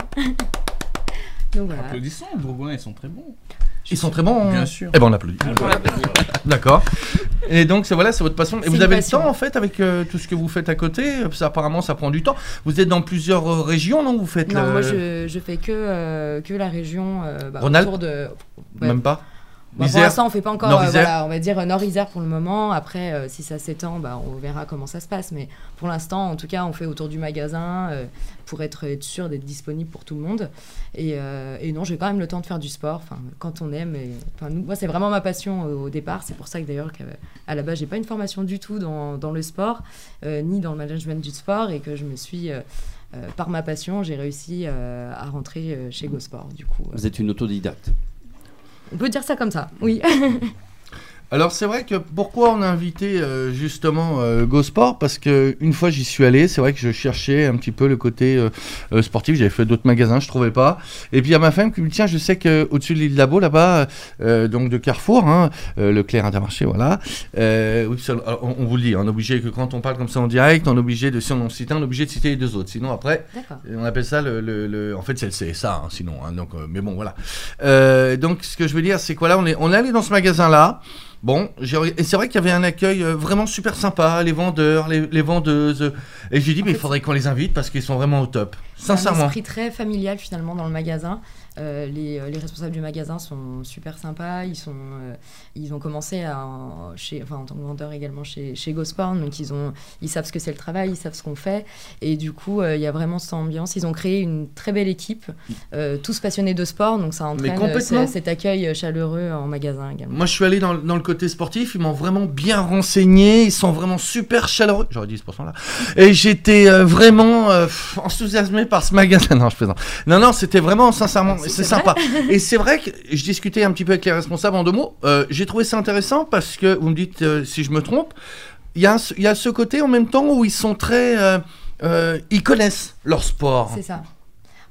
Donc voilà. Applaudissons, les Bourgoins, ils sont très bons. Ils sont très bons. Bien sûr. Eh ben on applaudit. D'accord. Et donc c'est voilà, c'est votre passion. Et C'est vous une avez passion. le temps en fait avec euh, tout ce que vous faites à côté. Ça, apparemment, ça prend du temps. Vous êtes dans plusieurs euh, régions, non? Vous faites Non, le- moi je, je fais que, euh, que la région euh, bah, Rhône-Alpes autour de. Ouais. Même pas. Bah, pour Isère. l'instant, on fait pas encore, euh, Nord-Isère. voilà, on va dire euh, Nord-Isère pour le moment. Après, euh, si ça s'étend, bah, on verra comment ça se passe. Mais pour l'instant, en tout cas, on fait autour du magasin euh, pour être, être sûr d'être disponible pour tout le monde. Et, euh, et non, j'ai quand même le temps de faire du sport. Enfin, quand on aime. Et, enfin, nous, moi, c'est vraiment ma passion au, au départ. C'est pour ça que d'ailleurs, qu'à la base, j'ai pas une formation du tout dans, dans le sport, euh, ni dans le management du sport, et que je me suis euh, euh, par ma passion, j'ai réussi euh, à rentrer euh, chez GoSport. Du coup, euh, Vous êtes une autodidacte. on peut dire ça comme ça. Oui. Alors c'est vrai que pourquoi on a invité euh, justement euh, GoSport, parce que une fois j'y suis allé, c'est vrai que je cherchais un petit peu le côté euh, euh, sportif, j'avais fait d'autres magasins, je trouvais pas. Et puis il y a ma femme qui me dit tiens, je sais que au-dessus de l'île Labo là-bas, euh, donc de Carrefour, hein, euh, Leclerc Intermarché, voilà. Euh, oui, ça, on, on vous le dit, on est obligé que quand on parle comme ça en direct, on est obligé de si on en cite un, on est obligé de citer les deux autres. Sinon après, D'accord. on appelle ça le, le, le- en fait c'est le C S A, hein, sinon. Hein, donc, euh, mais bon voilà. Euh, donc ce que je veux dire, c'est quoi là, on est, on est allé dans ce magasin là. Bon, j'ai- et c'est vrai qu'il y avait un accueil euh, vraiment super sympa, les vendeurs, les, les vendeuses. Et j'ai dit, mais il fait, faudrait qu'on les invite parce qu'ils sont vraiment au top. C'est un Sincèrement. esprit très familial finalement dans le magasin. Euh, les, euh, les responsables du magasin sont super sympas. Ils, sont, euh, ils ont commencé à, en- chez, enfin, en tant que vendeur également chez, chez GoSport. Donc ils, ont, ils savent ce que c'est le travail, ils savent ce qu'on fait. Et du coup, euh, il y a vraiment cette ambiance. Ils ont créé une très belle équipe, euh, tous passionnés de sport. Donc ça entraîne euh, complètement. ce- cet accueil chaleureux en magasin également. Moi, je suis allé dans, dans le côté sportif, ils m'ont vraiment bien renseigné, ils sont vraiment super chaleureux. J'aurais dit dix pour cent là. Et j'étais euh, vraiment euh, pff, enthousiasmé par ce magasin. Non, je plaisante. Non, non, c'était vraiment, sincèrement, Si, c'est c'est sympa. Et c'est vrai que je discutais un petit peu avec les responsables en deux mots. Euh, j'ai trouvé ça intéressant parce que, vous me dites euh, si je me trompe, il y, a un- il y a ce côté en même temps où ils sont très. euh, euh, ils connaissent leur sport. C'est ça.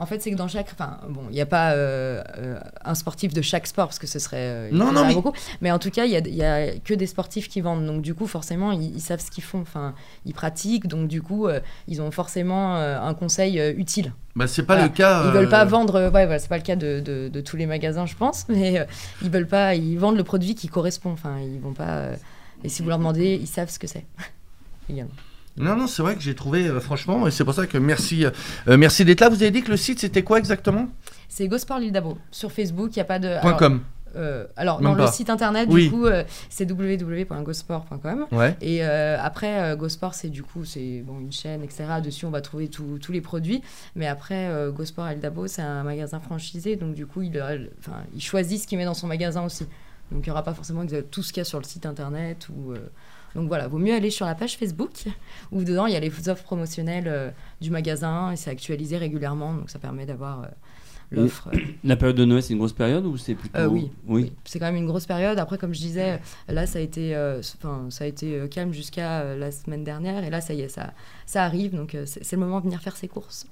En fait, c'est que dans chaque, enfin, bon, il n'y a pas euh, euh, un sportif de chaque sport parce que ce serait euh, il y Non, en non, aurait mais- beaucoup. Mais en tout cas, il y a, il y a que des sportifs qui vendent. Donc du coup, forcément, ils, ils savent ce qu'ils font. Enfin, ils pratiquent. Donc du coup, euh, ils ont forcément euh, un conseil euh, utile. Bah, c'est pas Voilà. le cas. Ils euh, veulent pas vendre. euh, Ouais, voilà, c'est pas le cas de, de, de tous les magasins, je pense. Mais euh, ils veulent pas. Ils vendent le produit qui correspond. Enfin, ils vont pas. euh, Et si vous leur demandez, ils savent ce que c'est. Également. Non, non, c'est vrai que j'ai trouvé, euh, franchement, et c'est pour ça que merci, euh, euh, merci d'être là. Vous avez dit que le site, c'était quoi exactement? C'est Gosport Lille Dabo. Sur Facebook, il y a pas de. Point alors, .com. Euh, alors, Même dans pas. le site internet, Oui. du coup, euh, c'est w w w point gosport point com. Ouais. Et euh, après, euh, Gosport, c'est du coup, c'est bon, une chaîne, et cetera. Dessus, on va trouver tout- tous les produits. Mais après, euh, Gosport El Dabo, c'est un magasin franchisé. Donc, du coup, il, euh, enfin, il choisit ce qu'il met dans son magasin aussi. Donc, il n'y aura pas forcément exa- tout ce qu'il y a sur le site internet. Ou, euh, donc, voilà, vaut mieux aller sur la page Facebook où dedans, il y a les offres promotionnelles euh, du magasin et c'est actualisé régulièrement. Donc, ça permet d'avoir euh, l'offre. euh, La période de Noël, c'est une grosse période ou c'est plutôt. Euh, oui. Oui. C'est quand même une grosse période. Après, comme je disais, là, ça a été, euh, enfin, ça a été euh, calme jusqu'à euh, la semaine dernière. Et là, ça y est, ça, ça arrive. Donc, euh, c'est c'est le moment de venir faire ses courses.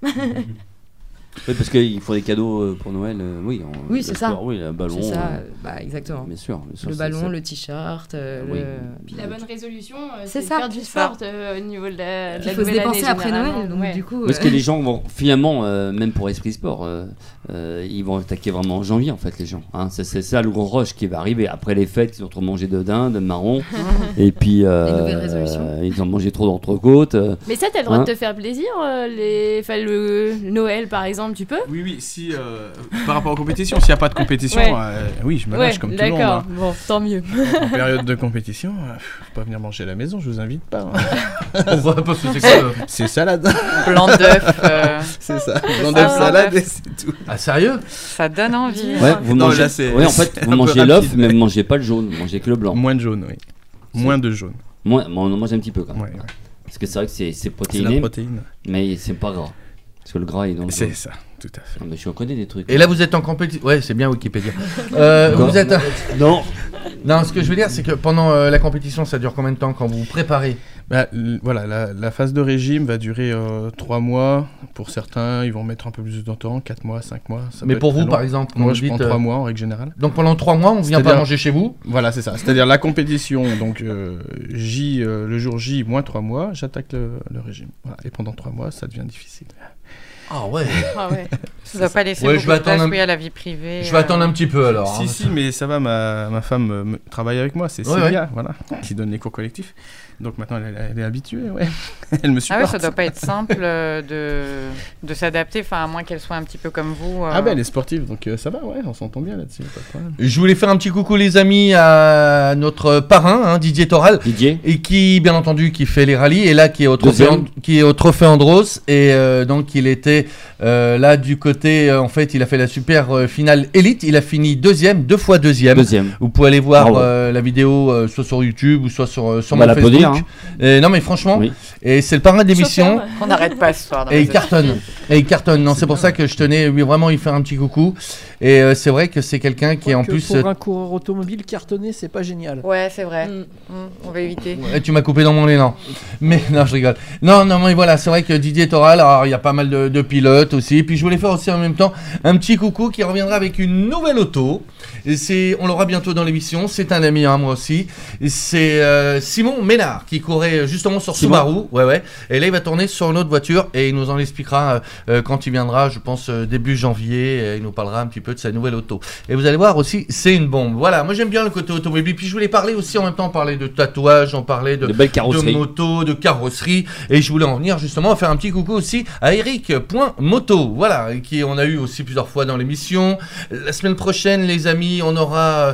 Oui, parce qu'il faut des cadeaux euh, pour Noël. euh, oui, en- Oui, le c'est sport, ça. Oui, le ballon. C'est ça, euh, euh, bah, exactement. Bien sûr. bien sûr, Le c'est- ballon, c'est- le t-shirt. euh, Oui. le- Puis la bonne résolution, euh, C'est c'est de ça. faire du C'est ça. sport euh, au niveau de la, de Il la faut se nouvelle dépenser année, après généralement. Noël. Donc, Ouais. du coup. Parce euh, que les gens vont finalement, euh, même pour Esprit Sport, euh, euh, ils vont attaquer vraiment en janvier en fait les gens. Hein. C'est, c'est ça le gros rush qui va arriver après les fêtes. Ils ont trop mangé de dinde, de marron, et puis euh, Les nouvelles résolutions. euh, ils ont mangé trop d'entrecôte. euh. Mais ça, t'as le droit Hein de te faire plaisir. euh, les... enfin, le Noël, par exemple, tu peux. Oui, oui, si, euh, par rapport aux compétitions, s'il n'y a pas de compétition, Ouais. euh, oui, je me lâche comme tout le monde. d'accord. hein. Bon, tant mieux. En période de compétition, euh, faut pas venir manger à la maison, je vous invite pas. hein. On voit pas ce que c'est que ça. C'est salade, Blanc d'œuf, euh, c'est ça. Blanc ça, d'œuf, blanc salade d'œuf. et c'est tout. Ah, sérieux? ça donne envie. Ouais, vous Non, mangez. là, c'est- ouais, en fait, c'est vous un peu mangez l'œuf, rapide, mais mais- vous mangez pas le jaune, vous mangez que le blanc. Moins de jaune, oui. Moins de jaune. Moi, moi, on en mange un petit peu quand même. Ouais, ouais. Parce que c'est vrai que c'est, c'est C'est la protéiné, protéine. mais c'est pas gras. Parce que le gras est dans le C'est jaune. ça, tout à fait. Ah, mais je connais des trucs. Et là, vous êtes en compétition. Ouais, c'est bien Wikipédia. Euh, Quoi vous êtes. Non, Non, ce que je veux dire, c'est que pendant euh, la compétition, ça dure combien de temps quand vous vous préparez? Bah, l- voilà, la, la phase de régime va durer euh, trois mois. Pour certains, ils vont mettre un peu plus de temps, quatre mois, cinq mois. ça Mais peut pour être vous, très long. par exemple, quand Moi, vous je dites, prends euh, trois mois en règle générale. Donc pendant trois mois, on vient pas C'est-à-dire- manger chez vous? Voilà, c'est ça. C'est-à-dire la compétition, donc euh, J, euh, le jour J, moins trois mois, j'attaque le, le régime. Voilà. Et pendant trois mois, ça devient difficile. Ah ouais. Ah ouais. Ça ne doit pas laisser Ouais, je beaucoup vais de place attendre un- oui, à la vie privée. Je vais euh. attendre un petit peu alors. Si, hein. si, mais ça va, ma, ma femme euh, me- travaille avec moi, c'est Ouais, Célia, voilà, qui donne les cours collectifs. Donc maintenant, elle, elle- elle est habituée, ouais. Elle me Ah supporte. ouais, ça doit pas être simple euh, de, de s'adapter, enfin, à moins qu'elle soit un petit peu comme vous. euh. Ah ben, elle est sportive, donc euh, ça va, ouais, on s'entend bien là-dessus, pas de problème. Je voulais faire un petit coucou les amis à notre parrain, hein, Didier Toral, Didier. et qui, bien entendu, qui fait les rallyes, et là qui est au trophée, Deuxième. And- qui est au trophée Andros, et euh, donc il était euh, là du côté, euh, en fait, il a fait la super euh, finale élite, il a fini deuxième, deux fois deuxième. Deuxième. Vous pouvez aller voir Bravo. euh, la vidéo euh, soit sur YouTube ou soit sur, euh, sur On va mon Facebook. l'applaudir, hein. Et non mais franchement, Oui. et c'est le parrain de l'émission. Chauffeur. Qu'on n'arrête pas ce soir. dans Et les il cartonne. Et il cartonne. Non, c'est pour ça que je tenais oui, vraiment y faire un petit coucou. Et euh, c'est vrai que c'est quelqu'un qui est en Que plus. Pour un coureur automobile cartonné, c'est pas génial. Ouais, c'est vrai. Mm. Mm, on va éviter. Ouais, tu m'as coupé dans mon élan. Mais non, je rigole. Non, non, mais voilà, c'est vrai que Didier Toral, alors il y a pas mal de, de pilotes aussi. Puis je voulais faire aussi en même temps un petit coucou qui reviendra avec une nouvelle auto. Et c'est, on l'aura bientôt dans l'émission. C'est un ami, hein, moi aussi. Et c'est euh, Simon Ménard qui courait justement sur Simon. Subaru. Ouais, ouais. Et là, il va tourner sur une autre voiture et il nous en expliquera euh, euh, quand il viendra, je pense euh, début janvier. Et il nous parlera un petit peu de sa nouvelle auto. Et vous allez voir aussi, c'est une bombe. Voilà, moi j'aime bien le côté automobile. Puis je voulais parler aussi en même temps, parler de tatouage, on parlait de, De belles de carrosseries. moto, de carrosserie. Et je voulais en venir justement à faire un petit coucou aussi à Eric.moto. Voilà, qui on a eu aussi plusieurs fois dans l'émission. La semaine prochaine, les amis, on aura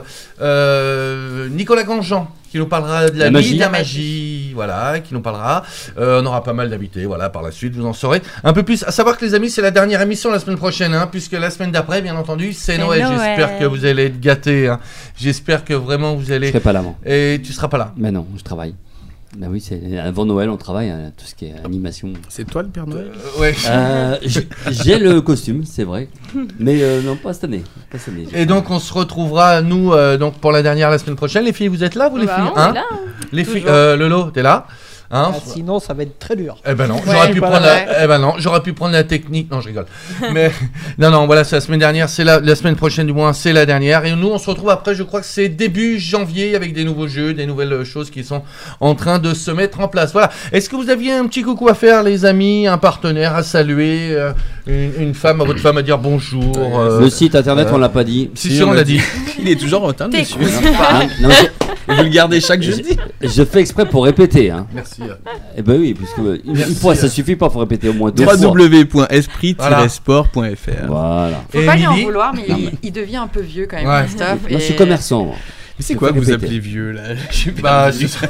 euh, Nicolas Grandjean qui nous parlera de la, La nuit magie. de la magie, voilà, qui nous parlera. Euh, on aura pas mal d'invités, voilà, par la suite, vous en saurez un peu plus. À savoir que les amis, c'est la dernière émission la semaine prochaine, hein, puisque la semaine d'après, bien entendu, c'est C'est Noël. Noël. J'espère que vous allez être gâtés. Hein. J'espère que vraiment vous Je allez. serai pas là, moi. Et tu seras pas là. Mais non, je travaille. Bah oui, c'est avant Noël, on travaille, hein, tout ce qui est animation. C'est toi le Père Noël? Euh, ouais. Euh, j'ai- j'ai le costume, c'est vrai, mais euh, non, pas cette année. Pas cette année. Et donc on se retrouvera nous euh, donc pour la dernière la semaine prochaine. Les filles, vous êtes là vous les Bah, filles on hein est là, hein. Les filles, Toujours. euh, Lolo, t'es là Hein Ah, sinon, ça va être très dur. Eh ben non, Ouais, j'aurais pu voilà. prendre la... eh ben non, j'aurais pu prendre la technique. Non, je rigole. Mais non, non, voilà, c'est la semaine dernière, c'est la... la semaine prochaine du moins, c'est la dernière. Et nous, on se retrouve après. Je crois que c'est début janvier avec des nouveaux jeux, des nouvelles choses qui sont en train de se mettre en place. Voilà. Est-ce que vous aviez un petit coucou à faire, les amis, un partenaire à saluer, euh, une, une femme à votre femme à dire bonjour. euh, Le site internet, euh, on l'a pas dit. Si, si, on l'a dit. Il est toujours en retard T'es dessus. Hein, non, je- Vous le gardez chaque jeudi. Je fais exprès pour répéter. Hein. Merci. Eh ben oui, puisque une, Merci, une fois, euh. ça suffit pas, faut répéter au moins deux w fois. w w point esprit tiret sport point f r. Voilà. Faut Et pas lui en Émilie vouloir, mais il, il devient un peu vieux quand même, Ouais. Christophe. Moi, je suis et- commerçant. moi. Mais c'est Je quoi fais que vous répéter. appelez vieux là? Je suis Bah, perdu. ce-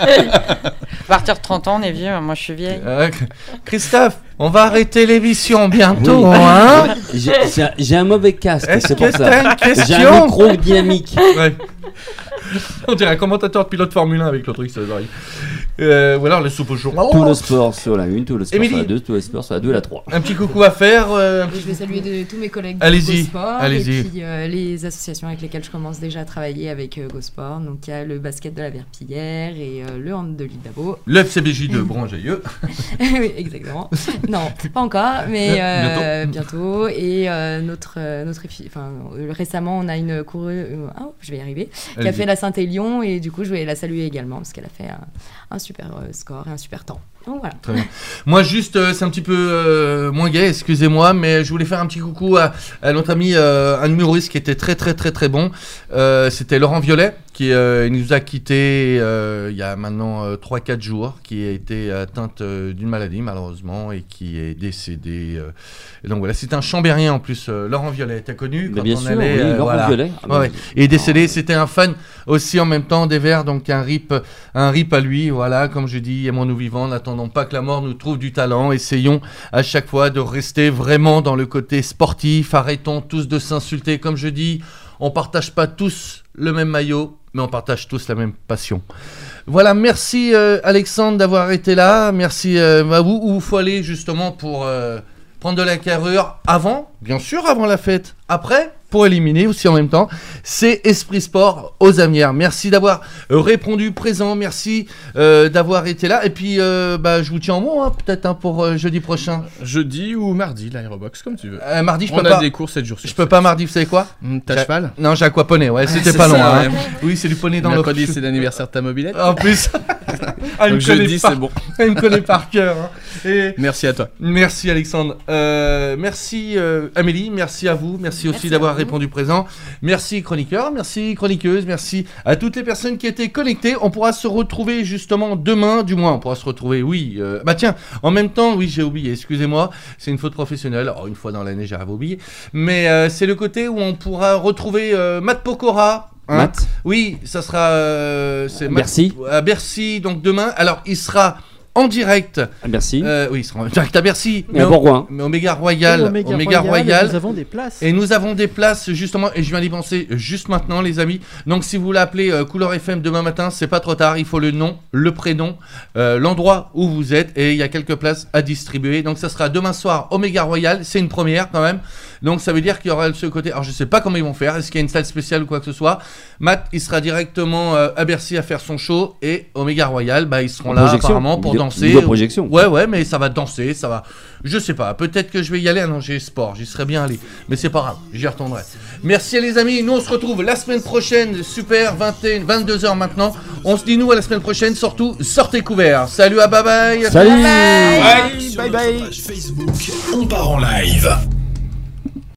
À partir de trente ans, on est vieux. Moi, je suis vieille. Euh, Christophe, on va arrêter l'émission bientôt, Oui. hein? J'ai- J'ai j'ai un mauvais casque, Est-ce c'est que pour ça. t'as une J'ai un question? micro dynamique. Ouais. On dirait un commentateur de pilote Formule un avec le truc sur les oreilles. Euh, ou alors les soupes au jour. Tout le sport sur la une, tout le sport Émilie. sur la deux, tout le sport sur la deux et la trois. Un petit coucou à faire. euh, un Et petit- je vais saluer de, tous mes collègues Allez-y, de GoSport allez-y. et puis euh, les associations avec lesquelles je commence déjà à travailler avec euh, GoSport. Donc il y a le basket de la Verpillière et euh, le hand de l'Idabo. Le F C B J de Bronjailleux. Oui, exactement. Non, pas encore, mais euh, bientôt. Et euh, notre, euh, notre effi- enfin, euh, récemment, on a une coureuse, euh, ah, je vais y arriver, qui a Allez-y. fait la Saint-Élion et du coup, je voulais la saluer également parce qu'elle a fait un, un super euh, score et un super temps. Donc voilà. Très bien. Moi, juste, euh, c'est un petit peu euh, moins gay, excusez-moi, mais je voulais faire un petit coucou à, à notre ami, euh, un humoriste qui était très, très, très, très bon. Euh, C'était Laurent Violet, qui euh, il nous a quittés euh, il y a maintenant euh, trois quatre jours, qui a été atteinte euh, d'une maladie, malheureusement, et qui est décédé. Euh, et donc voilà, c'est un Chambérien en plus, euh, Laurent Violet. T'as connu Mais quand bien on sûr, allait, oui, euh, Laurent voilà. Violet. Ah, Ouais, bah, ouais. Il est décédé, c'était un fan aussi en même temps des Verts, donc un rip, un rip à lui, voilà, comme je dis, aimons-nous vivants, n'attendons pas que la mort nous trouve du talent, essayons à chaque fois de rester vraiment dans le côté sportif, arrêtons tous de s'insulter, comme je dis, on partage pas tous le même maillot, mais on partage tous la même passion. Voilà, merci euh, Alexandre d'avoir été là, merci euh, à vous, où il faut aller justement pour euh, prendre de la carrure avant, bien sûr avant la fête, après pour éliminer aussi en même temps, c'est Esprit Sport aux Amières. Merci d'avoir euh, répondu présent, merci euh, d'avoir été là, et puis euh, bah, je vous tiens en mot hein, peut-être hein, pour euh, jeudi prochain. Jeudi ou mardi, l'aérobox, comme tu veux. Euh, mardi je On peux a pas. des cours sept jours sur Je peux sept. pas mardi, vous savez quoi? Hum, T'as J'ai- cheval? Non, j'ai aquaponé, ouais, c'était C'est pas ça, loin. Hein. ouais. Oui, c'est du poney dans le. Mercredi, c'est l'anniversaire de ta mobilette. En plus, ah, il, me Donc connaît jeudi, par... c'est bon. il me connaît par cœur. Hein. Et... Merci à toi. Merci Alexandre. Euh, merci euh, Amélie, merci à vous, merci aussi Merci d'avoir à vous. répondu présent. Merci chroniqueur, merci chroniqueuse, merci à toutes les personnes qui étaient connectées. On pourra se retrouver justement demain, du moins on pourra se retrouver, oui. Euh, bah tiens, en même temps, oui j'ai oublié, excusez-moi, c'est une faute professionnelle. Alors une fois dans l'année j'arrive à oublier. Mais euh, c'est le côté où on pourra retrouver euh, Matt Pokora. Hein. Matt. Oui, ça sera... Euh, c'est Matt- Bercy. à Bercy, donc demain. Alors il sera en direct. Ah, merci. Euh, oui, il sera en direct à Bercy. Mais au- pourquoi mais Oméga Royal, Et Oméga Oméga Royal, Royal. et Nous avons des places. Et nous avons des places justement, et je viens d'y penser juste maintenant, les amis. Donc, si vous voulez appeler euh, Couleur F M demain matin, c'est pas trop tard. Il faut le nom, le prénom, euh, l'endroit où vous êtes, et il y a quelques places à distribuer. Donc, ça sera demain soir, Oméga Royal. C'est une première quand même. Donc, ça veut dire qu'il y aura ce côté. Alors, je sais pas comment ils vont faire. Est-ce qu'il y a une salle spéciale ou quoi que ce soit? Matt, il sera directement euh, à Bercy à faire son show, et Oméga Royal, bah, ils seront En là projection. apparemment pour Vidéo- danser. vidéo projection. Ouais, ouais, mais ça va danser, ça va. Je sais pas, peut-être que je vais y aller. Ah non, j'ai sport, j'y serais bien allé. Mais c'est pas grave, j'y retournerai. Merci les amis, nous on se retrouve la semaine prochaine. Super, vingt et une, vingt-deux heures maintenant. On se dit nous à la semaine prochaine, surtout sortez couverts. Salut, à bye bye. Salut. Sur notre page Facebook, on part en live.